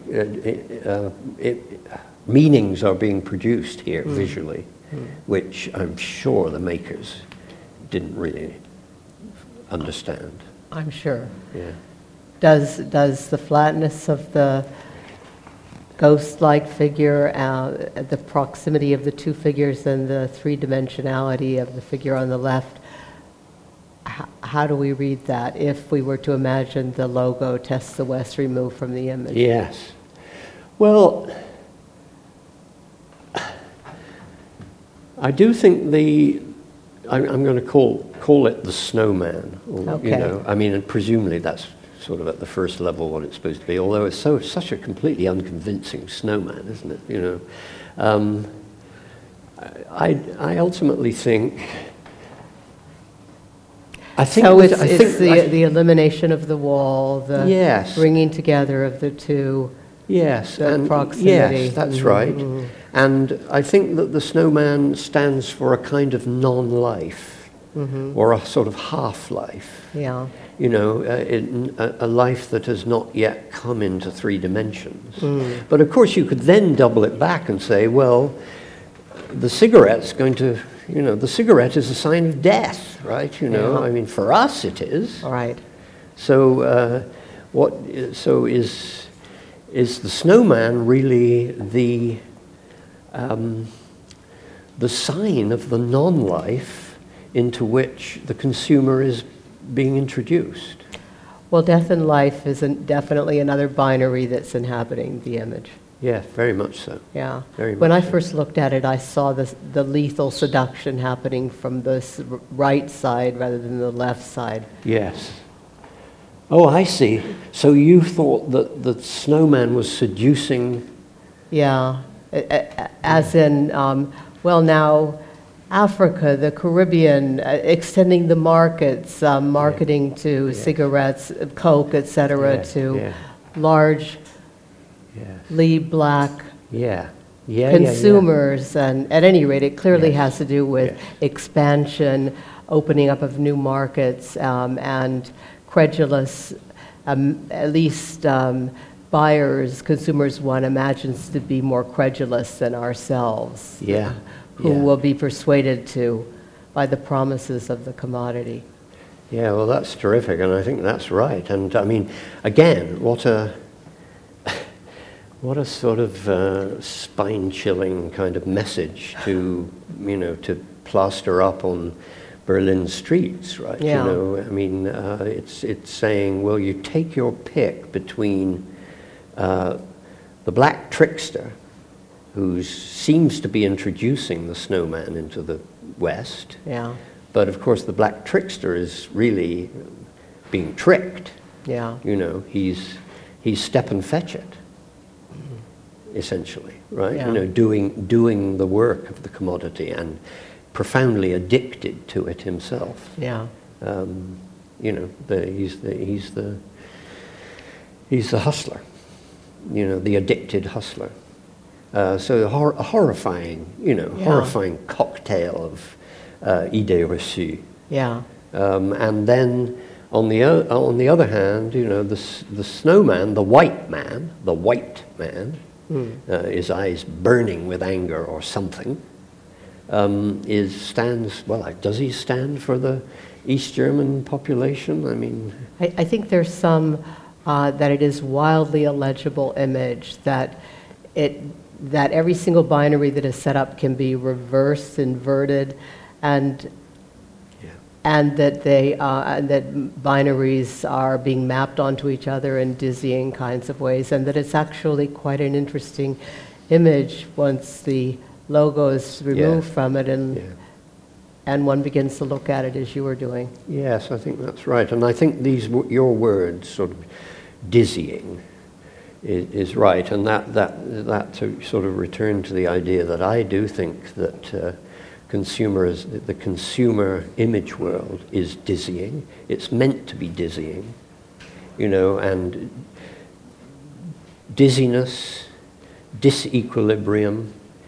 meanings are being produced here visually, which I'm sure the makers didn't really understand. I'm sure. Yeah. Does the flatness of the ghost-like figure, the proximity of the two figures, and the three-dimensionality of the figure on the left, how do we read that if we were to imagine the logo Tess the West removed from the image? Yes. Well, I do think I'm going to call it the snowman. Okay. I mean, and presumably that's sort of at the first level what it's supposed to be. Although it's such a completely unconvincing snowman, isn't it? I ultimately think. It's the elimination of the wall, the bringing together of the two. Yes, and proximity. Yes, that's right. Mm-hmm. And I think that the snowman stands for a kind of non-life, or a sort of half-life. Yeah. A life that has not yet come into three dimensions. But of course, you could then double it back and say, well, the cigarette's going to, the cigarette is a sign of death, right? I mean, for us it is. All right. So, is the snowman really the sign of the non-life into which the consumer is being introduced? Well, death and life is definitely another binary that's inhabiting the image. Yeah, very much so. Yeah. Very When much I so. first looked at it, I saw the lethal seduction happening from the right side rather than the left side. Yes. Oh, I see. So you thought that the snowman was seducing... Yeah. As in, well, now Africa, the Caribbean, extending the markets, marketing to cigarettes, Coke, etc., Yeah, to yeah. large, Yeah. black Yeah. Yeah, consumers. And at any rate, it clearly Yes. has to do with Yes. expansion, opening up of new markets, and credulous, at least buyers, consumers, one imagines to be more credulous than ourselves. Yeah. Who Yeah. will be persuaded to by the promises of the commodity. Yeah, well, that's terrific, and I think that's right. And I mean, again, what a sort of spine-chilling kind of message to, to plaster up on Berlin streets, right? Yeah. I mean, it's saying, well, you take your pick between the black trickster, who seems to be introducing the snowman into the West. Yeah, But of course, the black trickster is really being tricked. yeah, He's Stephen Fetchit, essentially, right? Yeah. Doing the work of the commodity and profoundly addicted to it himself. yeah, He's the hustler, the addicted hustler. So a horrifying, horrifying cocktail of idées reçues. yeah, And then on the other hand, the snowman, the white man, his eyes burning with anger or something, does he stand for the East German population? I mean, I think there's some that it is wildly illegible image that every single binary that is set up can be reversed, inverted, and that that binaries are being mapped onto each other in dizzying kinds of ways, and that it's actually quite an interesting image once the logo is removed from it and one begins to look at it as you were doing. Yes, I think that's right. And I think your words, sort of dizzying, is right. And that to sort of return to the idea that I do think that the consumer image world is dizzying. It's meant to be dizzying, and dizziness, disequilibrium,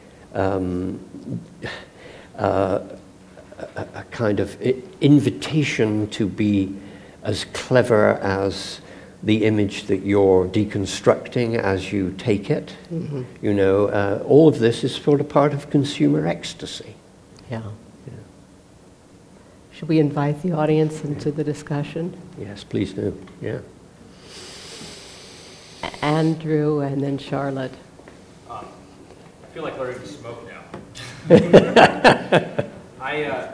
a kind of invitation to be as clever as the image that you're deconstructing as you take it. Mm-hmm. All of this is sort of part of consumer ecstasy. Yeah. Should we invite the audience into the discussion? Yes, please do. Yeah. Andrew and then Charlotte. I feel like learning to smoke now. I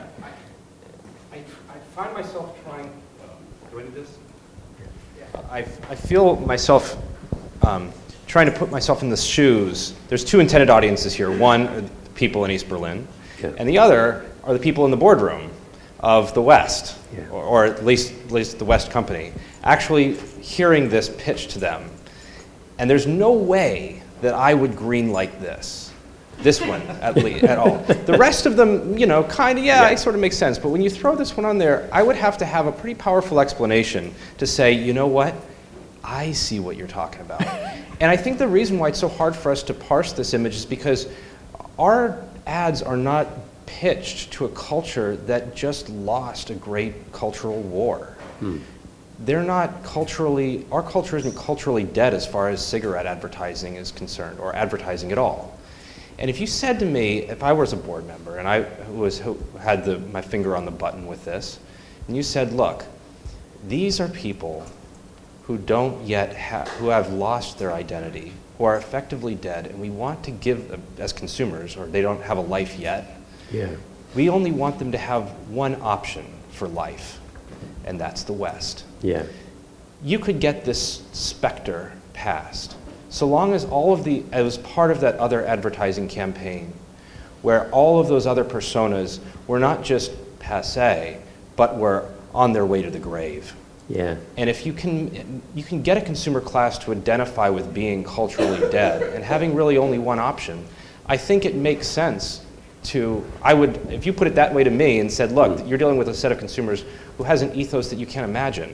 find myself trying. Do I do this? I feel myself trying to put myself in the shoes. There's two intended audiences here. One are the people in East Berlin, and the other are the people in the boardroom of the West, or at least the West company, actually hearing this pitch to them. And there's no way that I would green like this one at least at all. The rest of them, kind of, it sort of makes sense. But when you throw this one on there, I would have to have a pretty powerful explanation to say, you know what? I see what you're talking about. And I think the reason why it's so hard for us to parse this image is because our ads are not pitched to a culture that just lost a great cultural war. They're not culturally, our culture isn't culturally dead as far as cigarette advertising is concerned, or advertising at all. And if you said to me, if I was a board member and I had my finger on the button with this, and you said, look, these are people who don't yet who have lost their identity, who are effectively dead, and we want to give them, as consumers, or they don't have a life yet, we only want them to have one option for life, and that's the West. Yeah. You could get this specter passed, so long as it was part of that other advertising campaign, where all of those other personas were not just passé, but were on their way to the grave. Yeah. And if you can get a consumer class to identify with being culturally dead and having really only one option, I think it makes sense if you put it that way to me and said, look, you're dealing with a set of consumers who has an ethos that you can't imagine.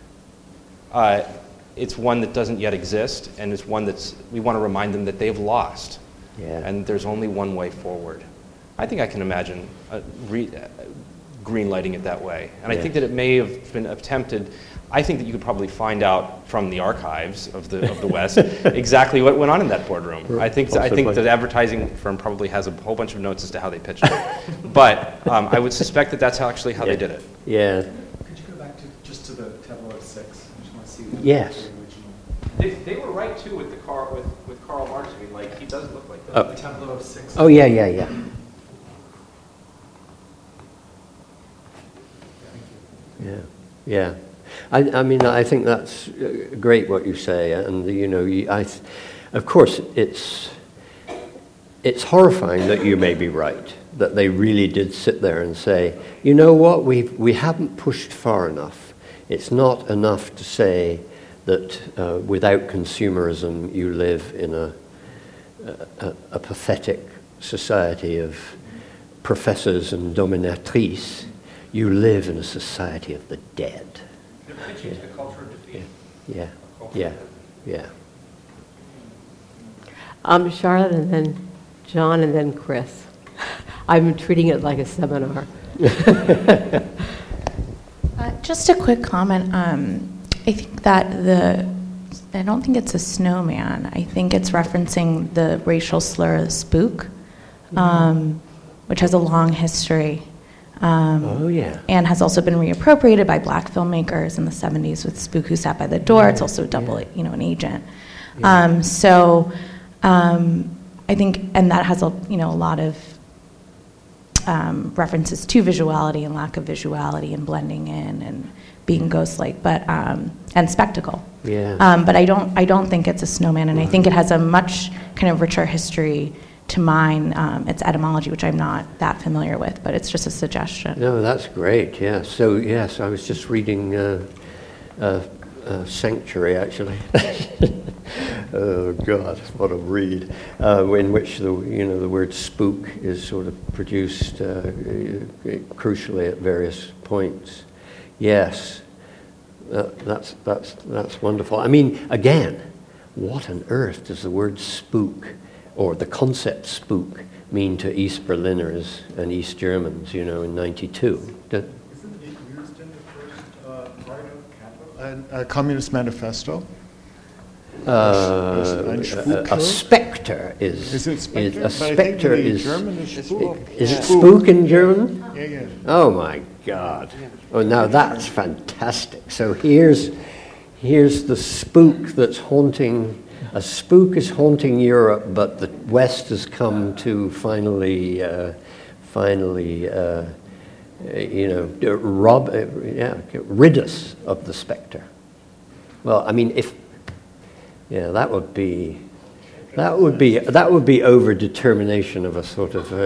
It's one that doesn't yet exist, and it's one we want to remind them that they've lost. Yeah. And there's only one way forward. I think I can imagine green lighting it that way. And I think that it may have been attempted. I think that you could probably find out from the archives of the West exactly what went on in that boardroom. I think the advertising firm probably has a whole bunch of notes as to how they pitched it. But I would suspect that that's how they did it. Yeah. Could you go back to the tableau of 6? I just want to see the Yes. original. They were right too with Karl Marx. I mean, like, he does look like that. Oh. The tableau of 6. Oh, yeah. Yeah. I mean, I think that's great what you say, and of course, it's horrifying that you may be right, that they really did sit there and say, you know what, we haven't pushed far enough. It's not enough to say that without consumerism you live in a pathetic society of professors and dominatrices. You live in a society of the dead. They're preaching to the culture of defeat. Yeah. Charlotte, and then John, and then Chris. I'm treating it like a seminar. Just a quick comment. I think that I don't think it's a snowman. I think it's referencing the racial slur spook, which has a long history. And has also been reappropriated by black filmmakers in the 70s with Spook Who Sat by the Door. It's also an agent. I think, and that has a lot of references to visuality and lack of visuality and blending in and being ghost-like, but and spectacle. Yeah. But I don't think it's a snowman, and I think it has a much kind of richer history to mine its etymology, which I'm not that familiar with, but it's just a suggestion. No, that's great, yeah. So, yes, I was just reading Sanctuary, actually. Oh, God, what a read. In which the word spook is sort of produced crucially at various points. Yes, that's wonderful. I mean, again, what on earth does the word spook or the concept spook mean to East Berliners and East Germans, in 92? Isn't it used in the first part of Capital? A Communist Manifesto? A spectre is... Is it spectre? A spectre is... German is spook. Is it spook in German? Yeah. Oh, my God. Oh, now that's fantastic. So here's the spook that's haunting... A spook is haunting Europe, but the West has come to finally, rid us of the spectre. Well, I mean, that would be over-determination of a sort of,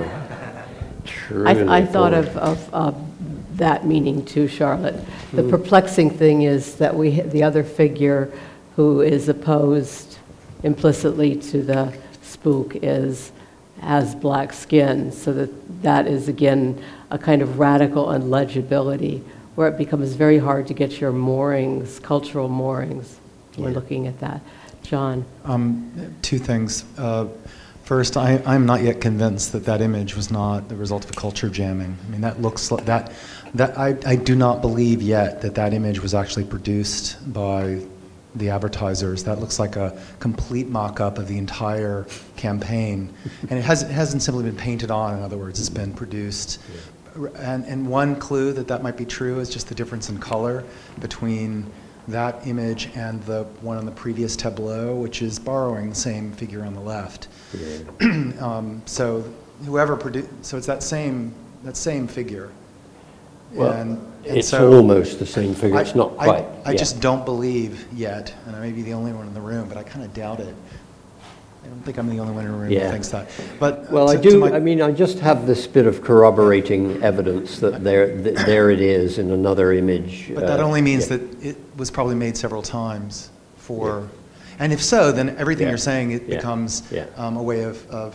I thought of that meaning too, Charlotte. The perplexing thing is that the other figure who is opposed implicitly to the spook has black skin, so that is again a kind of radical unlegibility where it becomes very hard to get your moorings, cultural moorings. We're looking at that. John? Two things. First, I'm not yet convinced that image was not the result of culture jamming. I mean, that looks like that I do not believe yet that image was actually produced by the advertisers. That looks like a complete mock-up of the entire campaign. And it hasn't simply been painted on, in other words, it's been produced. And one clue that might be true is just the difference in color between that image and the one on the previous tableau, which is borrowing the same figure on the left. Yeah. So whoever produced, so it's that same figure. Well, and it's so almost the same figure. It's not quite. I just don't believe yet, and I may be the only one in the room, but I kind of doubt it. I don't think I'm the only one in the room who thinks that. But well, I just have this bit of corroborating evidence that there it is in another image. But that only means that it was probably made several times for, and if so, then everything you're saying it becomes a way of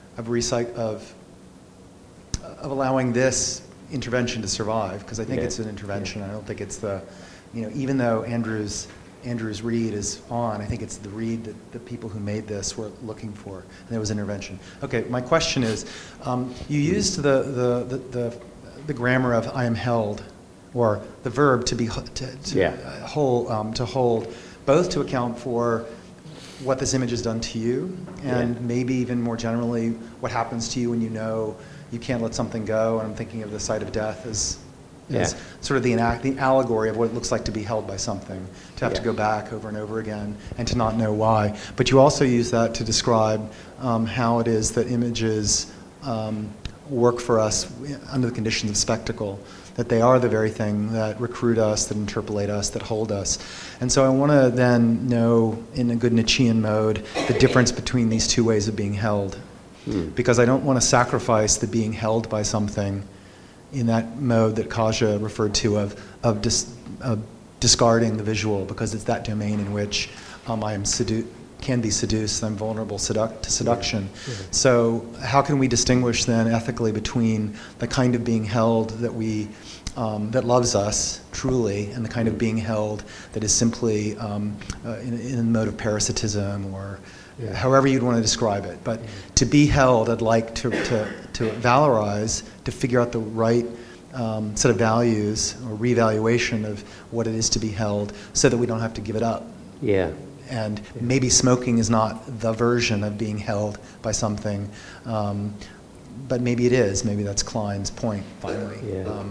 allowing this intervention to survive, because I think it's an intervention. I don't think it's even though Andrew's read is on, I think it's the read that the people who made this were looking for, and there was intervention. Okay, my question is, you used the grammar of "I am held," or the verb to hold, both to account for what this image has done to you, and maybe even more generally, what happens to you when you know you can't let something go. And I'm thinking of the sight of death as sort of the allegory of what it looks like to be held by something, to have to go back over and over again and to not know why. But you also use that to describe how it is that images work for us under the conditions of spectacle, that they are the very thing that recruit us, that interpolate us, that hold us. And so I want to then know, in a good Nietzschean mode, the difference between these two ways of being held. Because I don't want to sacrifice the being held by something in that mode that Kaja referred to of discarding the visual, because it's that domain in which I am can be seduced, I'm vulnerable to seduction. So how can we distinguish then ethically between the kind of being held that that loves us truly, and the kind of being held that is simply in a mode of parasitism, or however you'd want to describe it. But to be held, I'd like to valorize, to figure out the right set of values or reevaluation of what it is to be held, so that we don't have to give it up. Yeah. And maybe smoking is not the version of being held by something, but maybe it is. Maybe that's Klein's point, finally.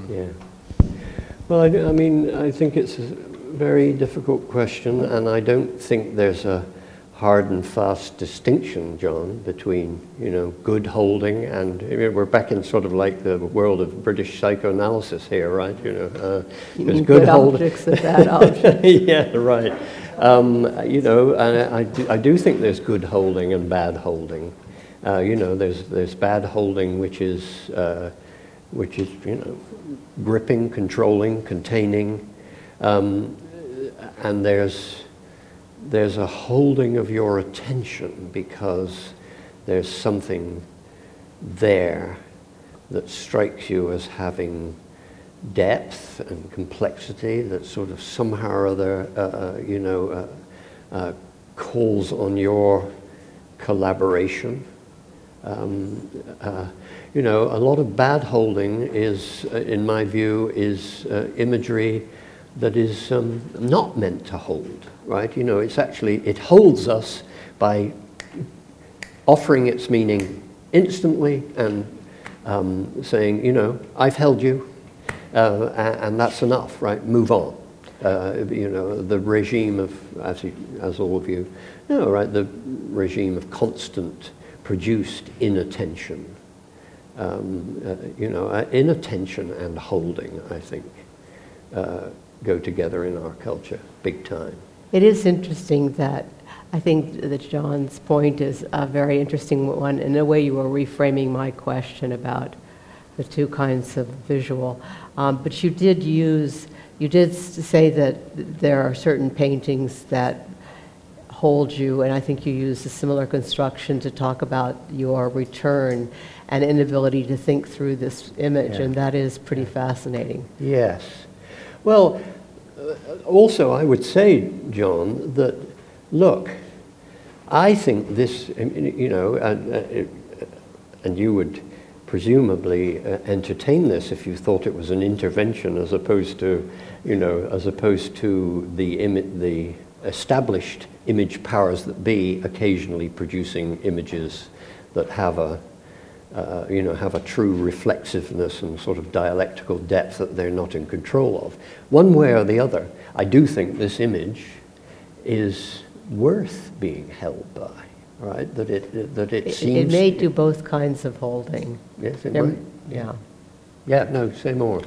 Well, I mean, I think it's a very difficult question, and I don't think there's a hard and fast distinction, John, between, good holding and, we're back in sort of like the world of British psychoanalysis here, right? There's good holding. Objects and bad objects. Yeah, right. And I do think there's good holding and bad holding. There's bad holding, which is gripping, controlling, containing, and there's a holding of your attention because there's something there that strikes you as having depth and complexity, that sort of somehow or other, calls on your collaboration. A lot of bad holding is, in my view, is imagery that is not meant to hold, right? It holds us by offering its meaning instantly and saying, I've held you, and that's enough, right? Move on. The regime of, as all of you know, right, the regime of constant produced inattention. Inattention and holding, I think, go together in our culture, big time. It is interesting that I think that John's point is a very interesting one. In a way, you were reframing my question about the two kinds of visual. But you did say that there are certain paintings that hold you, and I think you used a similar construction to talk about your return and inability to think through this image, and that is pretty fascinating. Yes. Well, also I would say, John, that, look, I think this, and you would presumably entertain this if you thought it was an intervention as opposed to, the established image powers that be occasionally producing images that have a true reflexiveness and sort of dialectical depth that they're not in control of. One way or the other, I do think this image is worth being held by, right? That it seems... It may do both kinds of holding. Yes, it might. Yeah. Yeah, no, say more.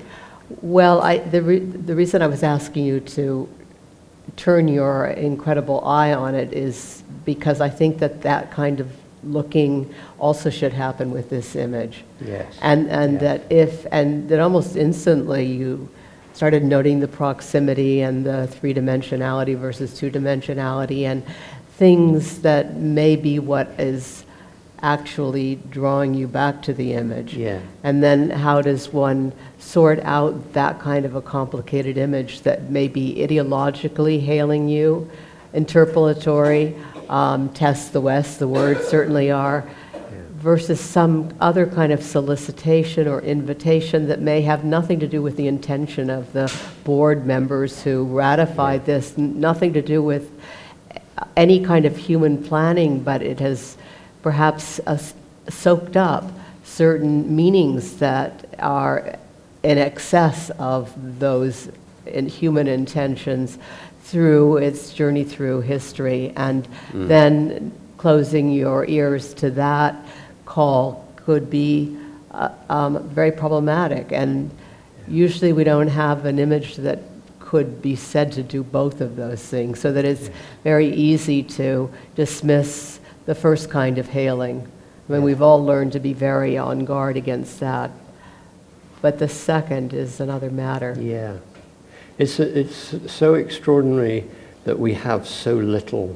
Well, the reason I was asking you to turn your incredible eye on it is because I think that kind of looking also should happen with this image. Yes. And Yes. that almost instantly you started noting the proximity and the three-dimensionality versus two-dimensionality and things that may be what is actually drawing you back to the image. Yeah. And then how does one sort out that kind of a complicated image that may be ideologically hailing you, interpolatory, test the West, the words certainly are, versus some other kind of solicitation or invitation that may have nothing to do with the intention of the board members who ratified this, nothing to do with any kind of human planning, but it has perhaps soaked up certain meanings that are in excess of those human intentions through its journey through history. And then closing your ears to that call could be very problematic. And usually we don't have an image that could be said to do both of those things, so that it's very easy to dismiss the first kind of hailing. I mean, we've all learned to be very on guard against that. But the second is another matter. Yeah. It's so extraordinary that we have so little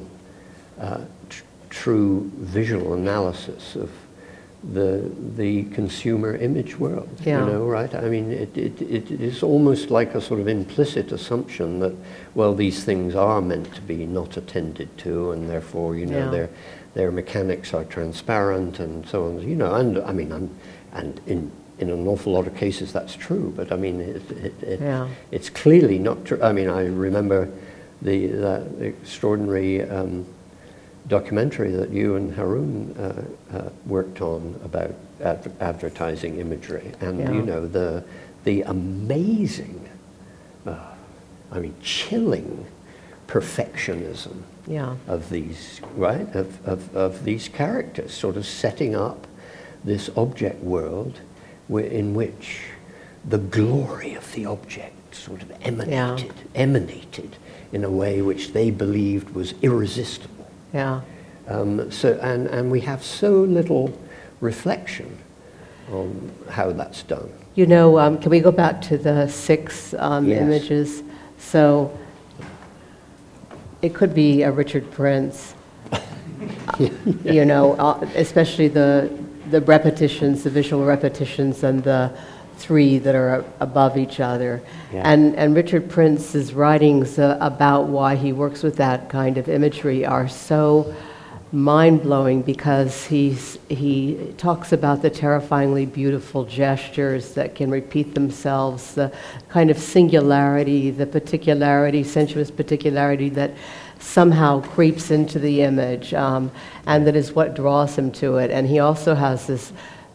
true visual analysis of the consumer image world. Yeah. You know, right? I mean, it is almost like a sort of implicit assumption that, well, these things are meant to be not attended to, and therefore, you know, their mechanics are transparent and so on. You know, and I mean, and in an awful lot of cases that's true, but I mean, it's clearly not true. I mean, I remember the extraordinary documentary that you and Haroon worked on about advertising imagery, and you know, the amazing, I mean, chilling perfectionism of these, right, of these characters, sort of setting up this object world in which the glory of the object sort of emanated in a way which they believed was irresistible. Yeah. So and we have so little reflection on how that's done. You know, can we go back to the 6 images? So it could be a Richard Prince. You know, especially the repetitions, the visual repetitions, and the 3 that are above each other. Yeah. And Richard Prince's writings about why he works with that kind of imagery are so mind-blowing, because he talks about the terrifyingly beautiful gestures that can repeat themselves, the kind of singularity, the particularity, sensuous particularity that somehow creeps into the image, and that is what draws him to it. And he also has this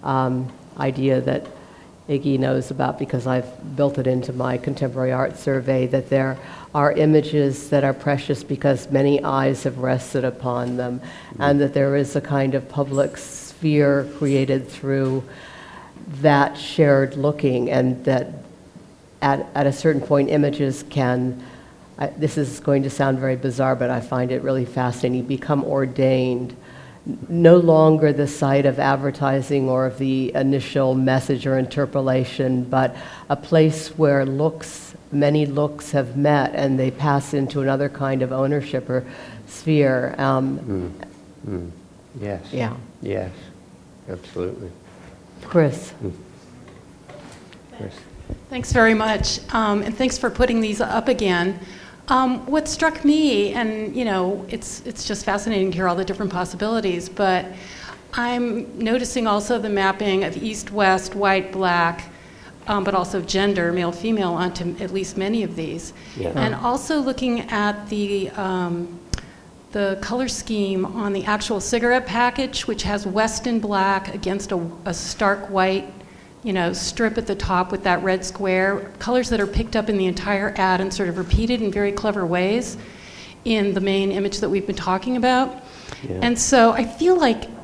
idea that Iggy knows about, because I've built it into my contemporary art survey, that there are images that are precious because many eyes have rested upon them, and that there is a kind of public sphere created through that shared looking, and that at a certain point images can, this is going to sound very bizarre, but I find it really fascinating, become ordained. No longer the site of advertising or of the initial message or interpolation, but a place where many looks have met, and they pass into another kind of ownership or sphere. Yes. Yeah. Yes. Absolutely. Chris. Chris. Thanks very much, and thanks for putting these up again. What struck me, and you know, it's just fascinating to hear all the different possibilities, but I'm noticing also the mapping of east-west, white-black, but also gender, male-female, onto at least many of these. Yeah. And also looking at the color scheme on the actual cigarette package, which has west in black against a stark white, you know, strip at the top with that red square, colors that are picked up in the entire ad and sort of repeated in very clever ways in the main image that we've been talking about. Yeah. And so I feel like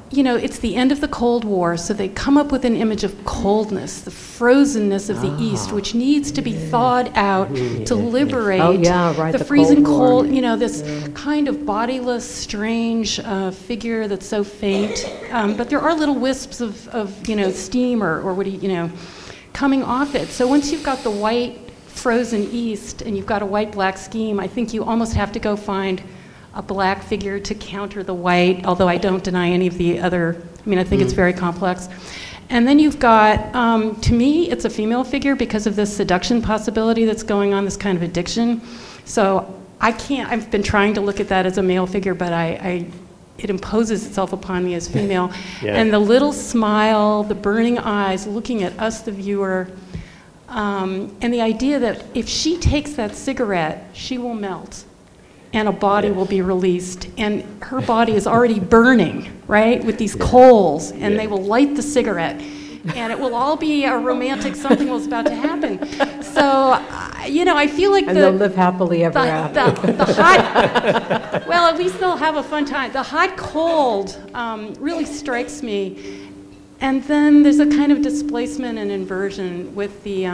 it's the end of the Cold War, so they come up with an image of coldness, the frozenness of the East, which needs to be thawed out to liberate the freezing Cold cold, this kind of bodiless, strange figure that's so faint. But there are little wisps of steam or what do you, coming off it. So once you've got the white frozen East and you've got a white-black scheme, I think you almost have to go find a black figure to counter the white, although I don't deny any of the other, I think it's very complex. And then you've got, to me, it's a female figure because of this seduction possibility that's going on, this kind of addiction. So I've been trying to look at that as a male figure, but it imposes itself upon me as female. And the little smile, the burning eyes looking at us, the viewer, and the idea that if she takes that cigarette, she will melt. And a body will be released. And her body is already burning, right, with these coals, and they will light the cigarette. And it will all be a romantic something was about to happen. So, I feel like they'll live happily ever after. The hot, well, at least they'll have a fun time. The hot cold really strikes me. And then there's a kind of displacement and inversion with the...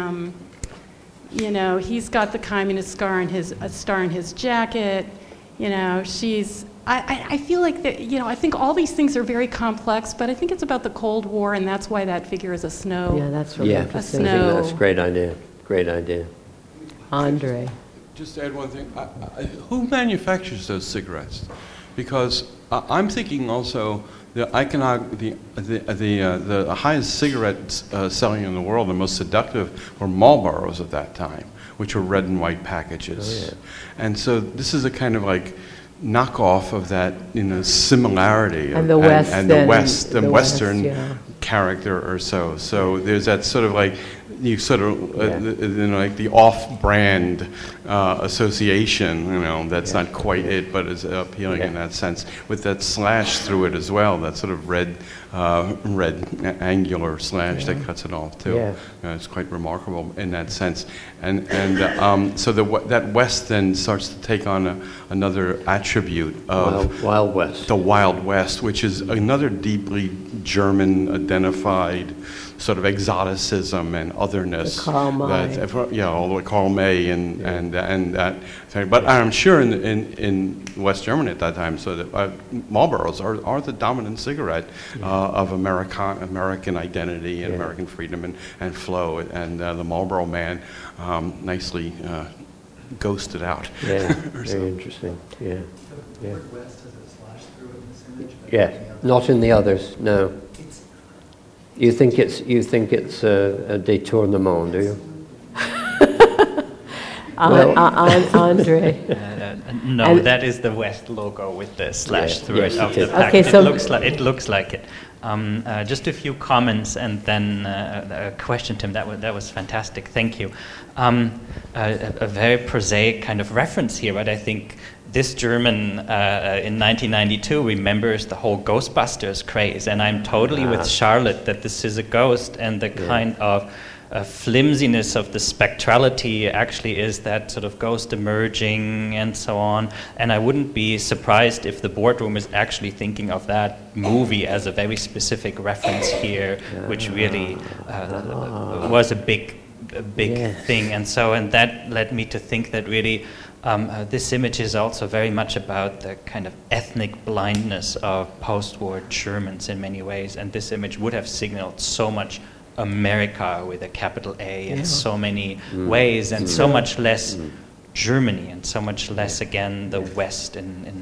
he's got the communist star in his jacket. I feel like that. I think all these things are very complex, but I think it's about the Cold War, and that's why that figure is a snow. Yeah, that's really interesting. I think that's a great idea. Great idea. Andre. Just to add one thing, who manufactures those cigarettes? Because I'm thinking also. The highest cigarettes selling in the world, the most seductive, were Marlboros at that time, which were red and white packages. And so this is a kind of like knockoff of that, similarity and the West and the Western character or so. So there's that sort of like you sort of like the off-brand association. That's not quite it, but is appealing in that sense with that slash through it as well. That sort of red angular slash that cuts it off too. It's quite remarkable in that sense. And so that West then starts to take on another attribute of Wild West. The Wild West, which is another deeply German identified sort of exoticism and otherness. Karl May. All the Karl May and that thing. But I'm sure in West Germany at that time, so that Marlboros are the dominant cigarette of American identity and American freedom and flow. And the Marlboro Man nicely ghosted out. Yeah, very interesting. Yeah. The word West has a slash through it in this image. Yeah, not in the others. No. You think it's a détournement, do you? Andre. No, that is the West logo with the slash through it of the pack. Okay, it looks like it. Just a few comments and then a question, Tim. That was fantastic. Thank you. A very prosaic kind of reference here, but I think this German in 1992 remembers the whole Ghostbusters craze, and I'm totally with Charlotte that this is a ghost, and the kind of flimsiness of the spectrality actually is that sort of ghost emerging and so on. And I wouldn't be surprised if the boardroom is actually thinking of that movie as a very specific reference here, which really was a big thing. And that led me to think that really this image is also very much about the kind of ethnic blindness of post-war Germans in many ways. And this image would have signaled so much America with a capital A in so many ways, and so much less Germany, and so much less again the West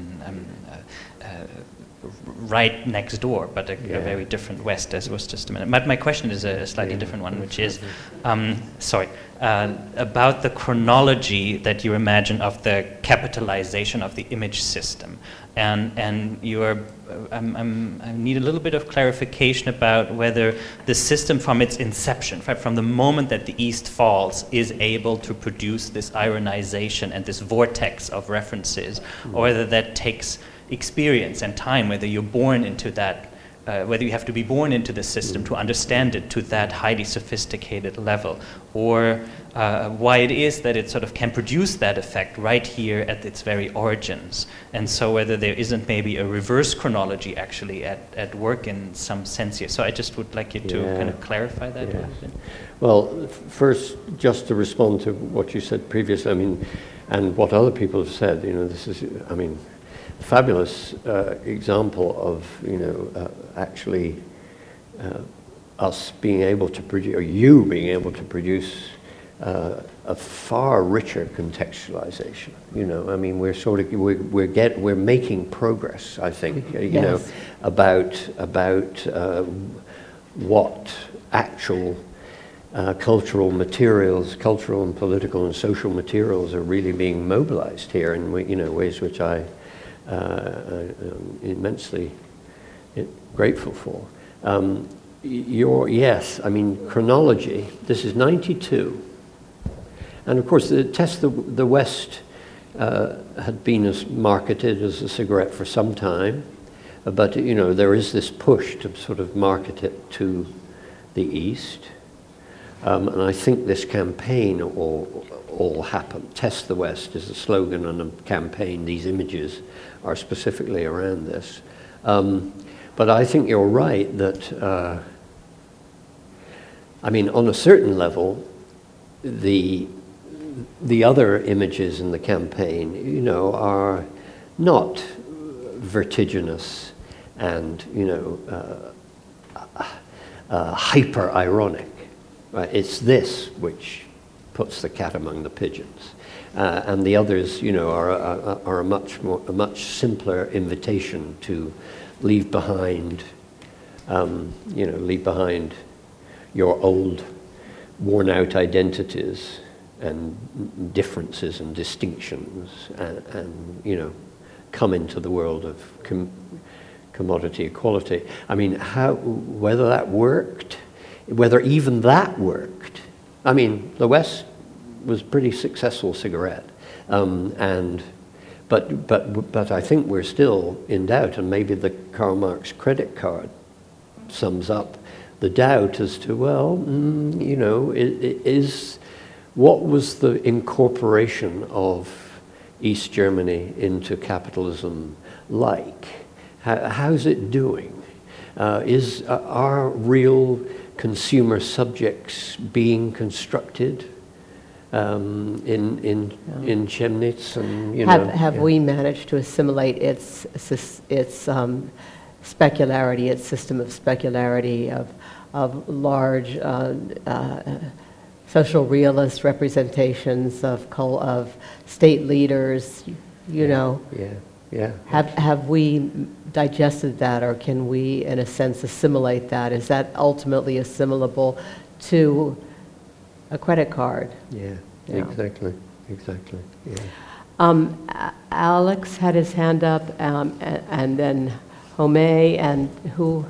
right next door, but a very different West, as was just a minute. But my question is a slightly different one, which is, about the chronology that you imagine of the capitalization of the image system, and you are. I need a little bit of clarification about whether the system from its inception, from the moment that the East falls, is able to produce this ironization and this vortex of references, or whether that takes experience and time, whether you're born into that whether you have to be born into the system to understand it to that highly sophisticated level, or why it is that it sort of can produce that effect right here at its very origins. And so whether there isn't maybe a reverse chronology actually at work in some sense here. So I just would like you to kind of clarify that a little bit. Well, first, just to respond to what you said previously, I mean, and what other people have said, this is, I mean, a fabulous example of, actually us being able to produce, or you being able to produce a far richer contextualization. I mean, we're making progress, I think, about what actual cultural materials, cultural and political and social materials are really being mobilized here in ways which I am immensely grateful for. Yes, I mean, chronology, this is 92. And of course, the Test the West had been marketed as a cigarette for some time, but there is this push to sort of market it to the East. And I think this campaign all happened. Test the West is the slogan on the campaign. These images are specifically around this. But I think you're right that, I mean, on a certain level, the other images in the campaign, are not vertiginous and, hyper-ironic. Right? It's this which puts the cat among the pigeons. And the others, are a much simpler invitation to leave behind your old, worn-out identities and differences and distinctions, and come into the world of commodity equality. I mean, whether that worked, whether even that worked. I mean, the West was a pretty successful cigarette, but I think we're still in doubt, and maybe the Karl Marx credit card sums up the doubt as to, what was the incorporation of East Germany into capitalism like? How's it doing? Are real consumer subjects being constructed in Chemnitz, and have we managed to assimilate its specularity, its system of specularity of large social realist representations of state leaders, Have we digested that, or can we, in a sense, assimilate that? Is that ultimately assimilable to a credit card? Yeah. Exactly. Yeah. Alex had his hand up, and then Homay, and who?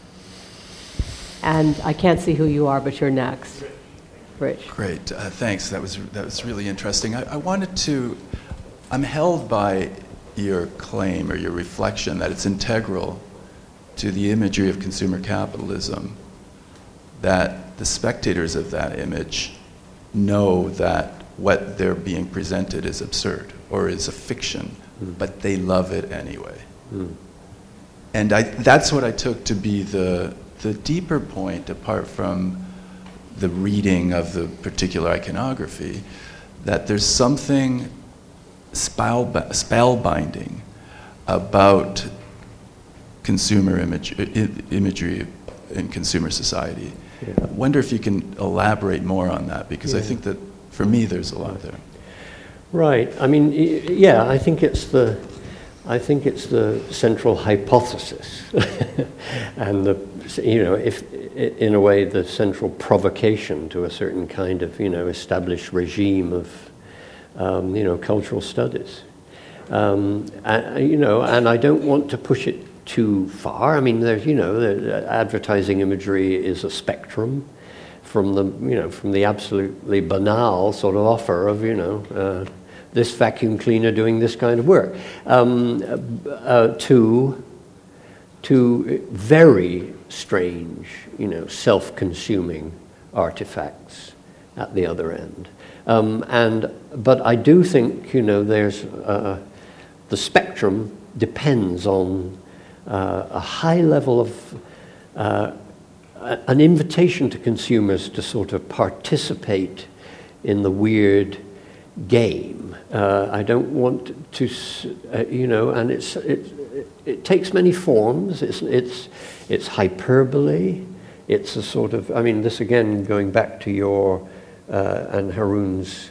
And I can't see who you are, but you're next. Rich. Great, thanks. That was really interesting. I'm held by your claim or your reflection that it's integral to the imagery of consumer capitalism that the spectators of that image know that what they're being presented is absurd or is a fiction, but they love it anyway. And that's what I took to be the deeper point, apart from the reading of the particular iconography, that there's something spellbinding about consumer imagery in consumer society. Yeah. I wonder if you can elaborate more on that, because I think that for me there's a lot there. Right. I mean, I think it's the central hypothesis, and if in a way the central provocation to a certain kind of established regime of cultural studies, and I don't want to push it too far. I mean, there's advertising imagery is a spectrum from the absolutely banal sort of offer of this vacuum cleaner doing this kind of work, to to very strange, self-consuming artifacts at the other end. But I do think, there's the spectrum depends on a high level of an invitation to consumers to sort of participate in the weird game. I don't want to, and it takes many forms. It's hyperbole. It's a sort of, this again going back to your and Haroon's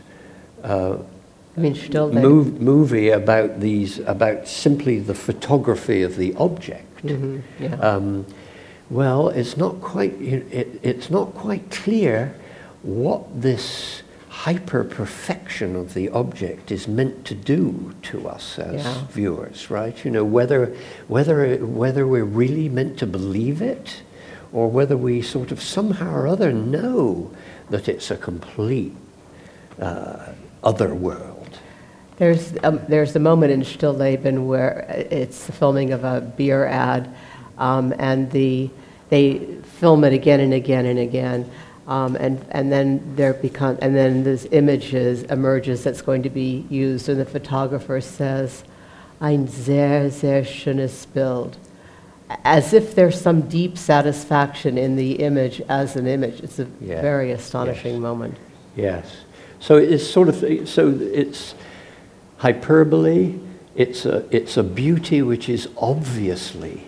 movie about simply the photography of the object. Mm-hmm. Yeah. Well, it's not quite clear what this hyper-perfection of the object is meant to do to us as viewers, right? Whether we're really meant to believe it, or whether we sort of somehow or other know that it's a complete other world. There's a moment in Stillleben where it's the filming of a beer ad, and they film it again and again and again, and then this image emerges that's going to be used, and the photographer says, "Ein sehr, sehr schönes Bild," as if there's some deep satisfaction in the image as an image. It's a very astonishing moment. Yes. So it's hyperbole. It's a beauty which is obviously,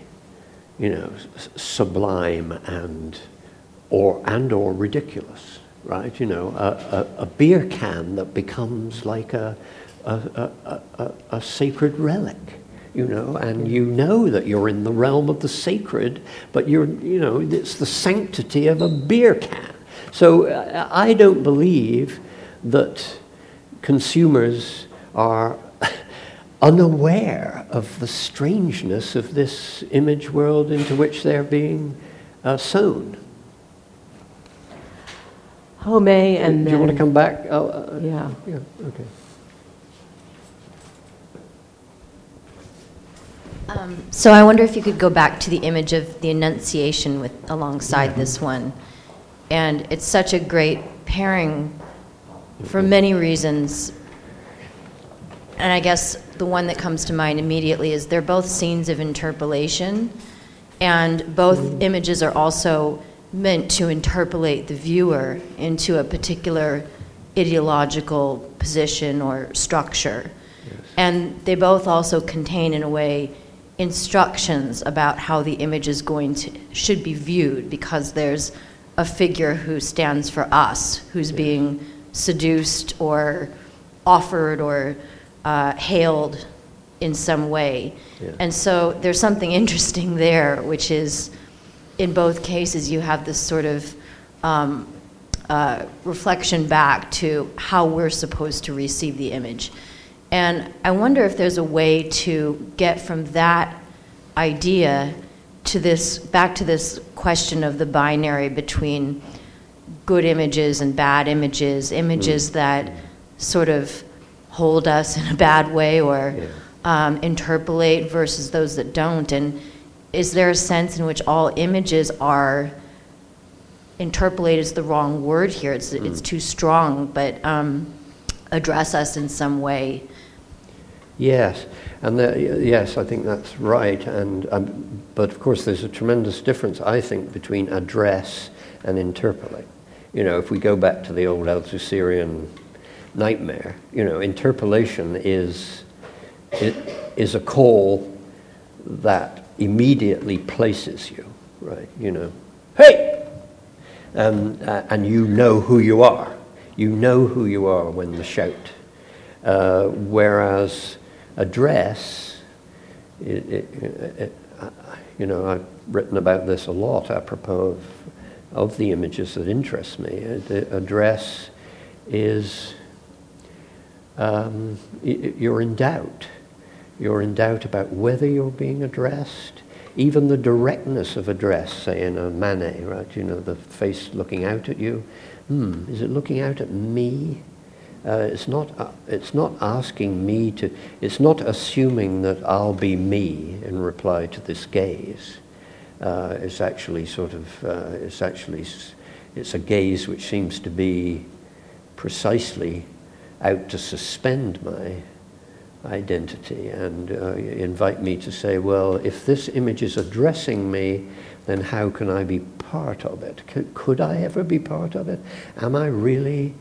sublime and or ridiculous, right? A beer can that becomes like a sacred relic. And that you're in the realm of the sacred, but it's the sanctity of a beer can. So I don't believe that consumers are unaware of the strangeness of this image world into which they're being sown. Homay, and do you want to come back? Yeah. Okay. So I wonder if you could go back to the image of the Annunciation alongside this one. And it's such a great pairing for many reasons. And I guess the one that comes to mind immediately is they're both scenes of interpolation, and both images are also meant to interpolate the viewer into a particular ideological position or structure. Yes. And they both also contain, in a way, instructions about how the image should be viewed, because there's a figure who stands for us, who's being seduced or offered or hailed in some way. Yeah. And so there's something interesting there, which is, in both cases, you have this sort of reflection back to how we're supposed to receive the image. And I wonder if there's a way to get from that idea to back to this question of the binary between good images and bad images, images that sort of hold us in a bad way or interpolate versus those that don't. And is there a sense in which all images are, interpolate is the wrong word here, it's too strong, but address us in some way? Yes, and yes, I think that's right. And but of course, there's a tremendous difference, I think, between address and interpolate. If we go back to the old Althusserian nightmare, interpolation is a call that immediately places you, right? Hey, and you know who you are. You know who you are when the shout. Whereas address, I've written about this a lot apropos of the images that interest me. The address is, you're in doubt. You're in doubt about whether you're being addressed. Even the directness of address, say in a Manet, right? The face looking out at you. Is it looking out at me? It's not asking me to. It's not assuming that I'll be me in reply to this gaze. It's actually sort of. It's a gaze which seems to be precisely out to suspend my identity and invite me to say, well, if this image is addressing me, then how can I be part of it? Could I ever be part of it? Am I really,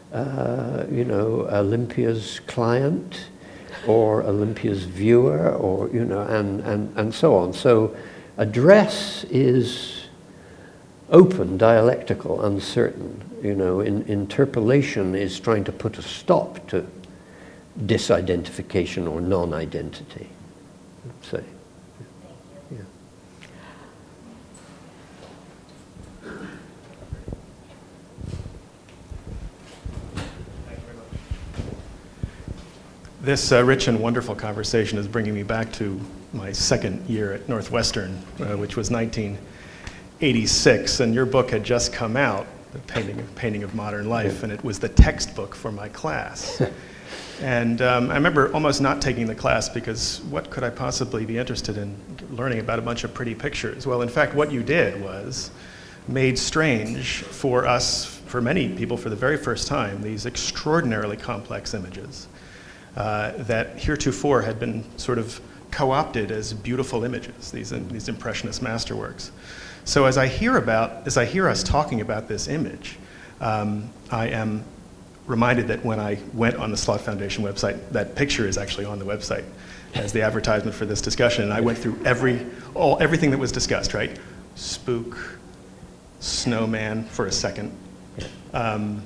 Olympia's client or Olympia's viewer, or, and so on. So address is open, dialectical, uncertain. Interpolation is trying to put a stop to disidentification or non-identity. Say, yeah. This rich and wonderful conversation is bringing me back to my second year at Northwestern, which was 1986, and your book had just come out, The Painting of Modern Life, and it was the textbook for my class. And I remember almost not taking the class because what could I possibly be interested in learning about a bunch of pretty pictures? Well, in fact, what you did was made strange for us, for many people for the very first time, these extraordinarily complex images that heretofore had been sort of co-opted as beautiful images, these impressionist masterworks. So as I hear us talking about this image, I am reminded that when I went on the Slot Foundation website, that picture is actually on the website as the advertisement for this discussion, and I went through everything that was discussed, right? Spook, snowman for a second, and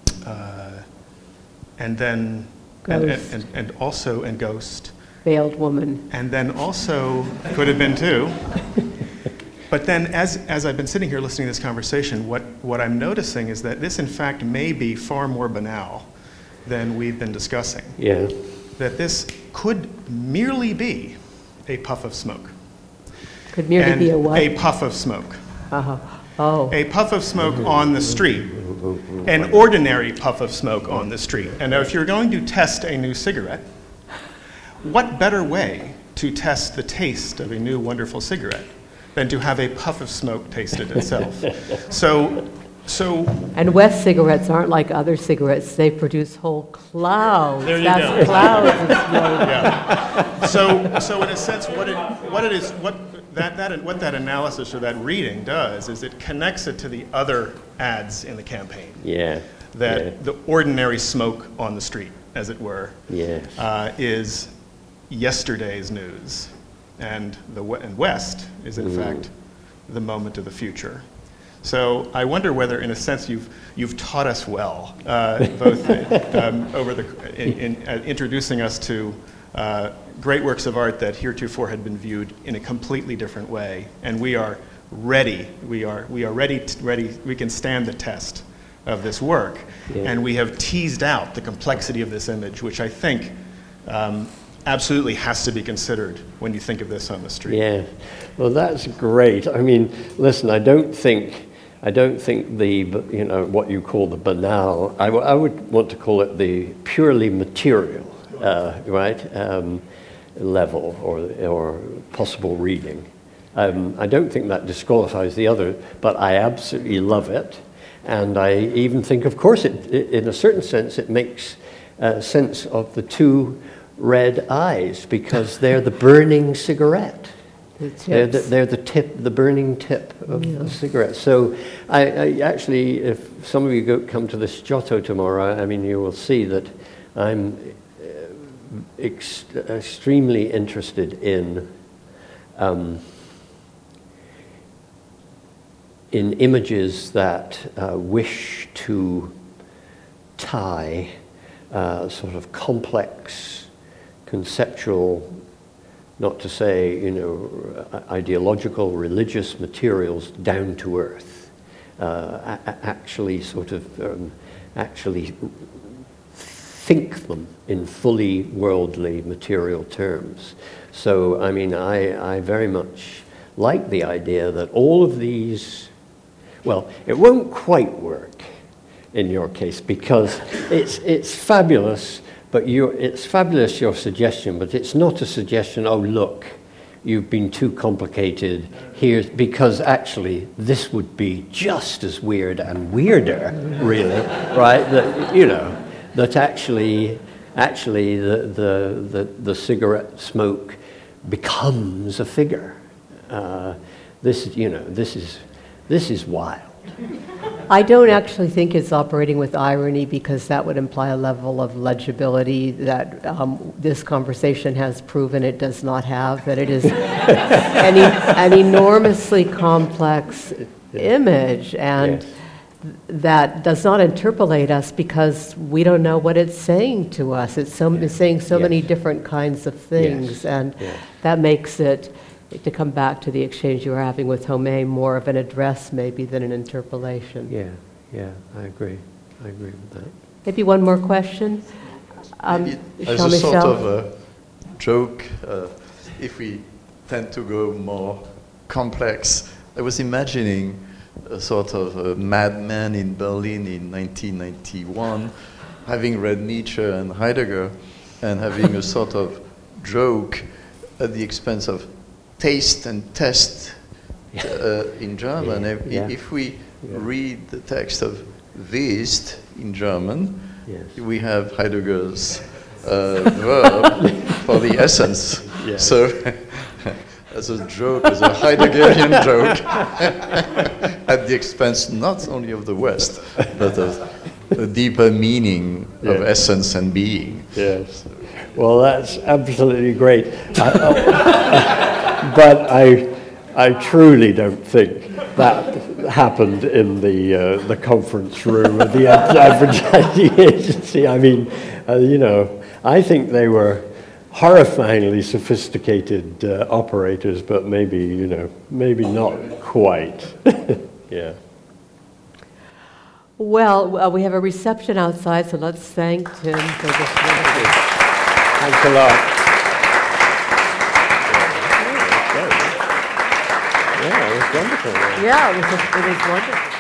then Ghost. and also ghost, Veiled woman, and then also could have been too. But then as I've been sitting here listening to this conversation, what I'm noticing is that this in fact may be far more banal than we've been discussing. Yeah. That this could merely be a puff of smoke. Could merely be a what? A puff of smoke. Uh-huh. Oh. A puff of smoke on the street. An ordinary puff of smoke on the street. And now if you're going to test a new cigarette, what better way to test the taste of a new wonderful cigarette than to have a puff of smoke tasted itself? So, and West cigarettes aren't like other cigarettes. They produce whole clouds. There you That's go. Clouds of smoke. Yeah. So in a sense, what that analysis or that reading does is it connects it to the other ads in the campaign. Yeah. The ordinary smoke on the street, as it were, is yesterday's news. And West is in fact the moment of the future. So I wonder whether, in a sense, you've taught us well, both in introducing us to great works of art that heretofore had been viewed in a completely different way, and we are ready. We are ready. We can stand the test of this work, and we have teased out the complexity of this image, which I think absolutely has to be considered when you think of this on the street. Yeah, well, that's great. I mean, listen, I don't think the what you call the banal. I would want to call it the purely material, level or possible reading. I don't think that disqualifies the other, but I absolutely love it, and I even think, of course, it in a certain sense it makes sense of the two red eyes, because they're the burning cigarette. They're the tip, the burning tip of the cigarette. So I actually, if some of you come to this Giotto tomorrow, I mean, you will see that I'm extremely interested in images that wish to tie sort of complex conceptual, not to say, ideological, religious materials down to earth. Actually think them in fully worldly material terms. So, I mean, I very much like the idea that all of these, well, it won't quite work in your case, because it's fabulous, but it's fabulous, your suggestion, but it's not a suggestion, oh, look, you've been too complicated here, because actually this would be just as weird and weirder, really, right? That actually the cigarette smoke becomes a figure. This is wild. I don't actually think it's operating with irony, because that would imply a level of legibility that this conversation has proven it does not have, that it is an enormously complex image, and that does not interpolate us because we don't know what it's saying to us. It's saying so many different kinds of things, and that makes it, to come back to the exchange you were having with Homais, more of an address maybe than an interpolation. Yeah, I agree with that. Maybe one more question? Maybe as a sort of a joke, if we tend to go more complex, I was imagining a sort of a madman in Berlin in 1991, having read Nietzsche and Heidegger, and having a sort of joke at the expense of taste and test in German. If we read the text of West in German, we have Heidegger's verb for the essence. So, as a joke, as a Heideggerian joke, at the expense not only of the West, but of a deeper meaning of essence and being. Yes. Well, that's absolutely great. But I truly don't think that happened in the conference room of the advertising agency. I mean, I think they were horrifyingly sophisticated operators, but maybe not quite. Yeah. Well, we have a reception outside, so let's thank Tim for this meeting. Thanks a lot. Yeah, it was wonderful.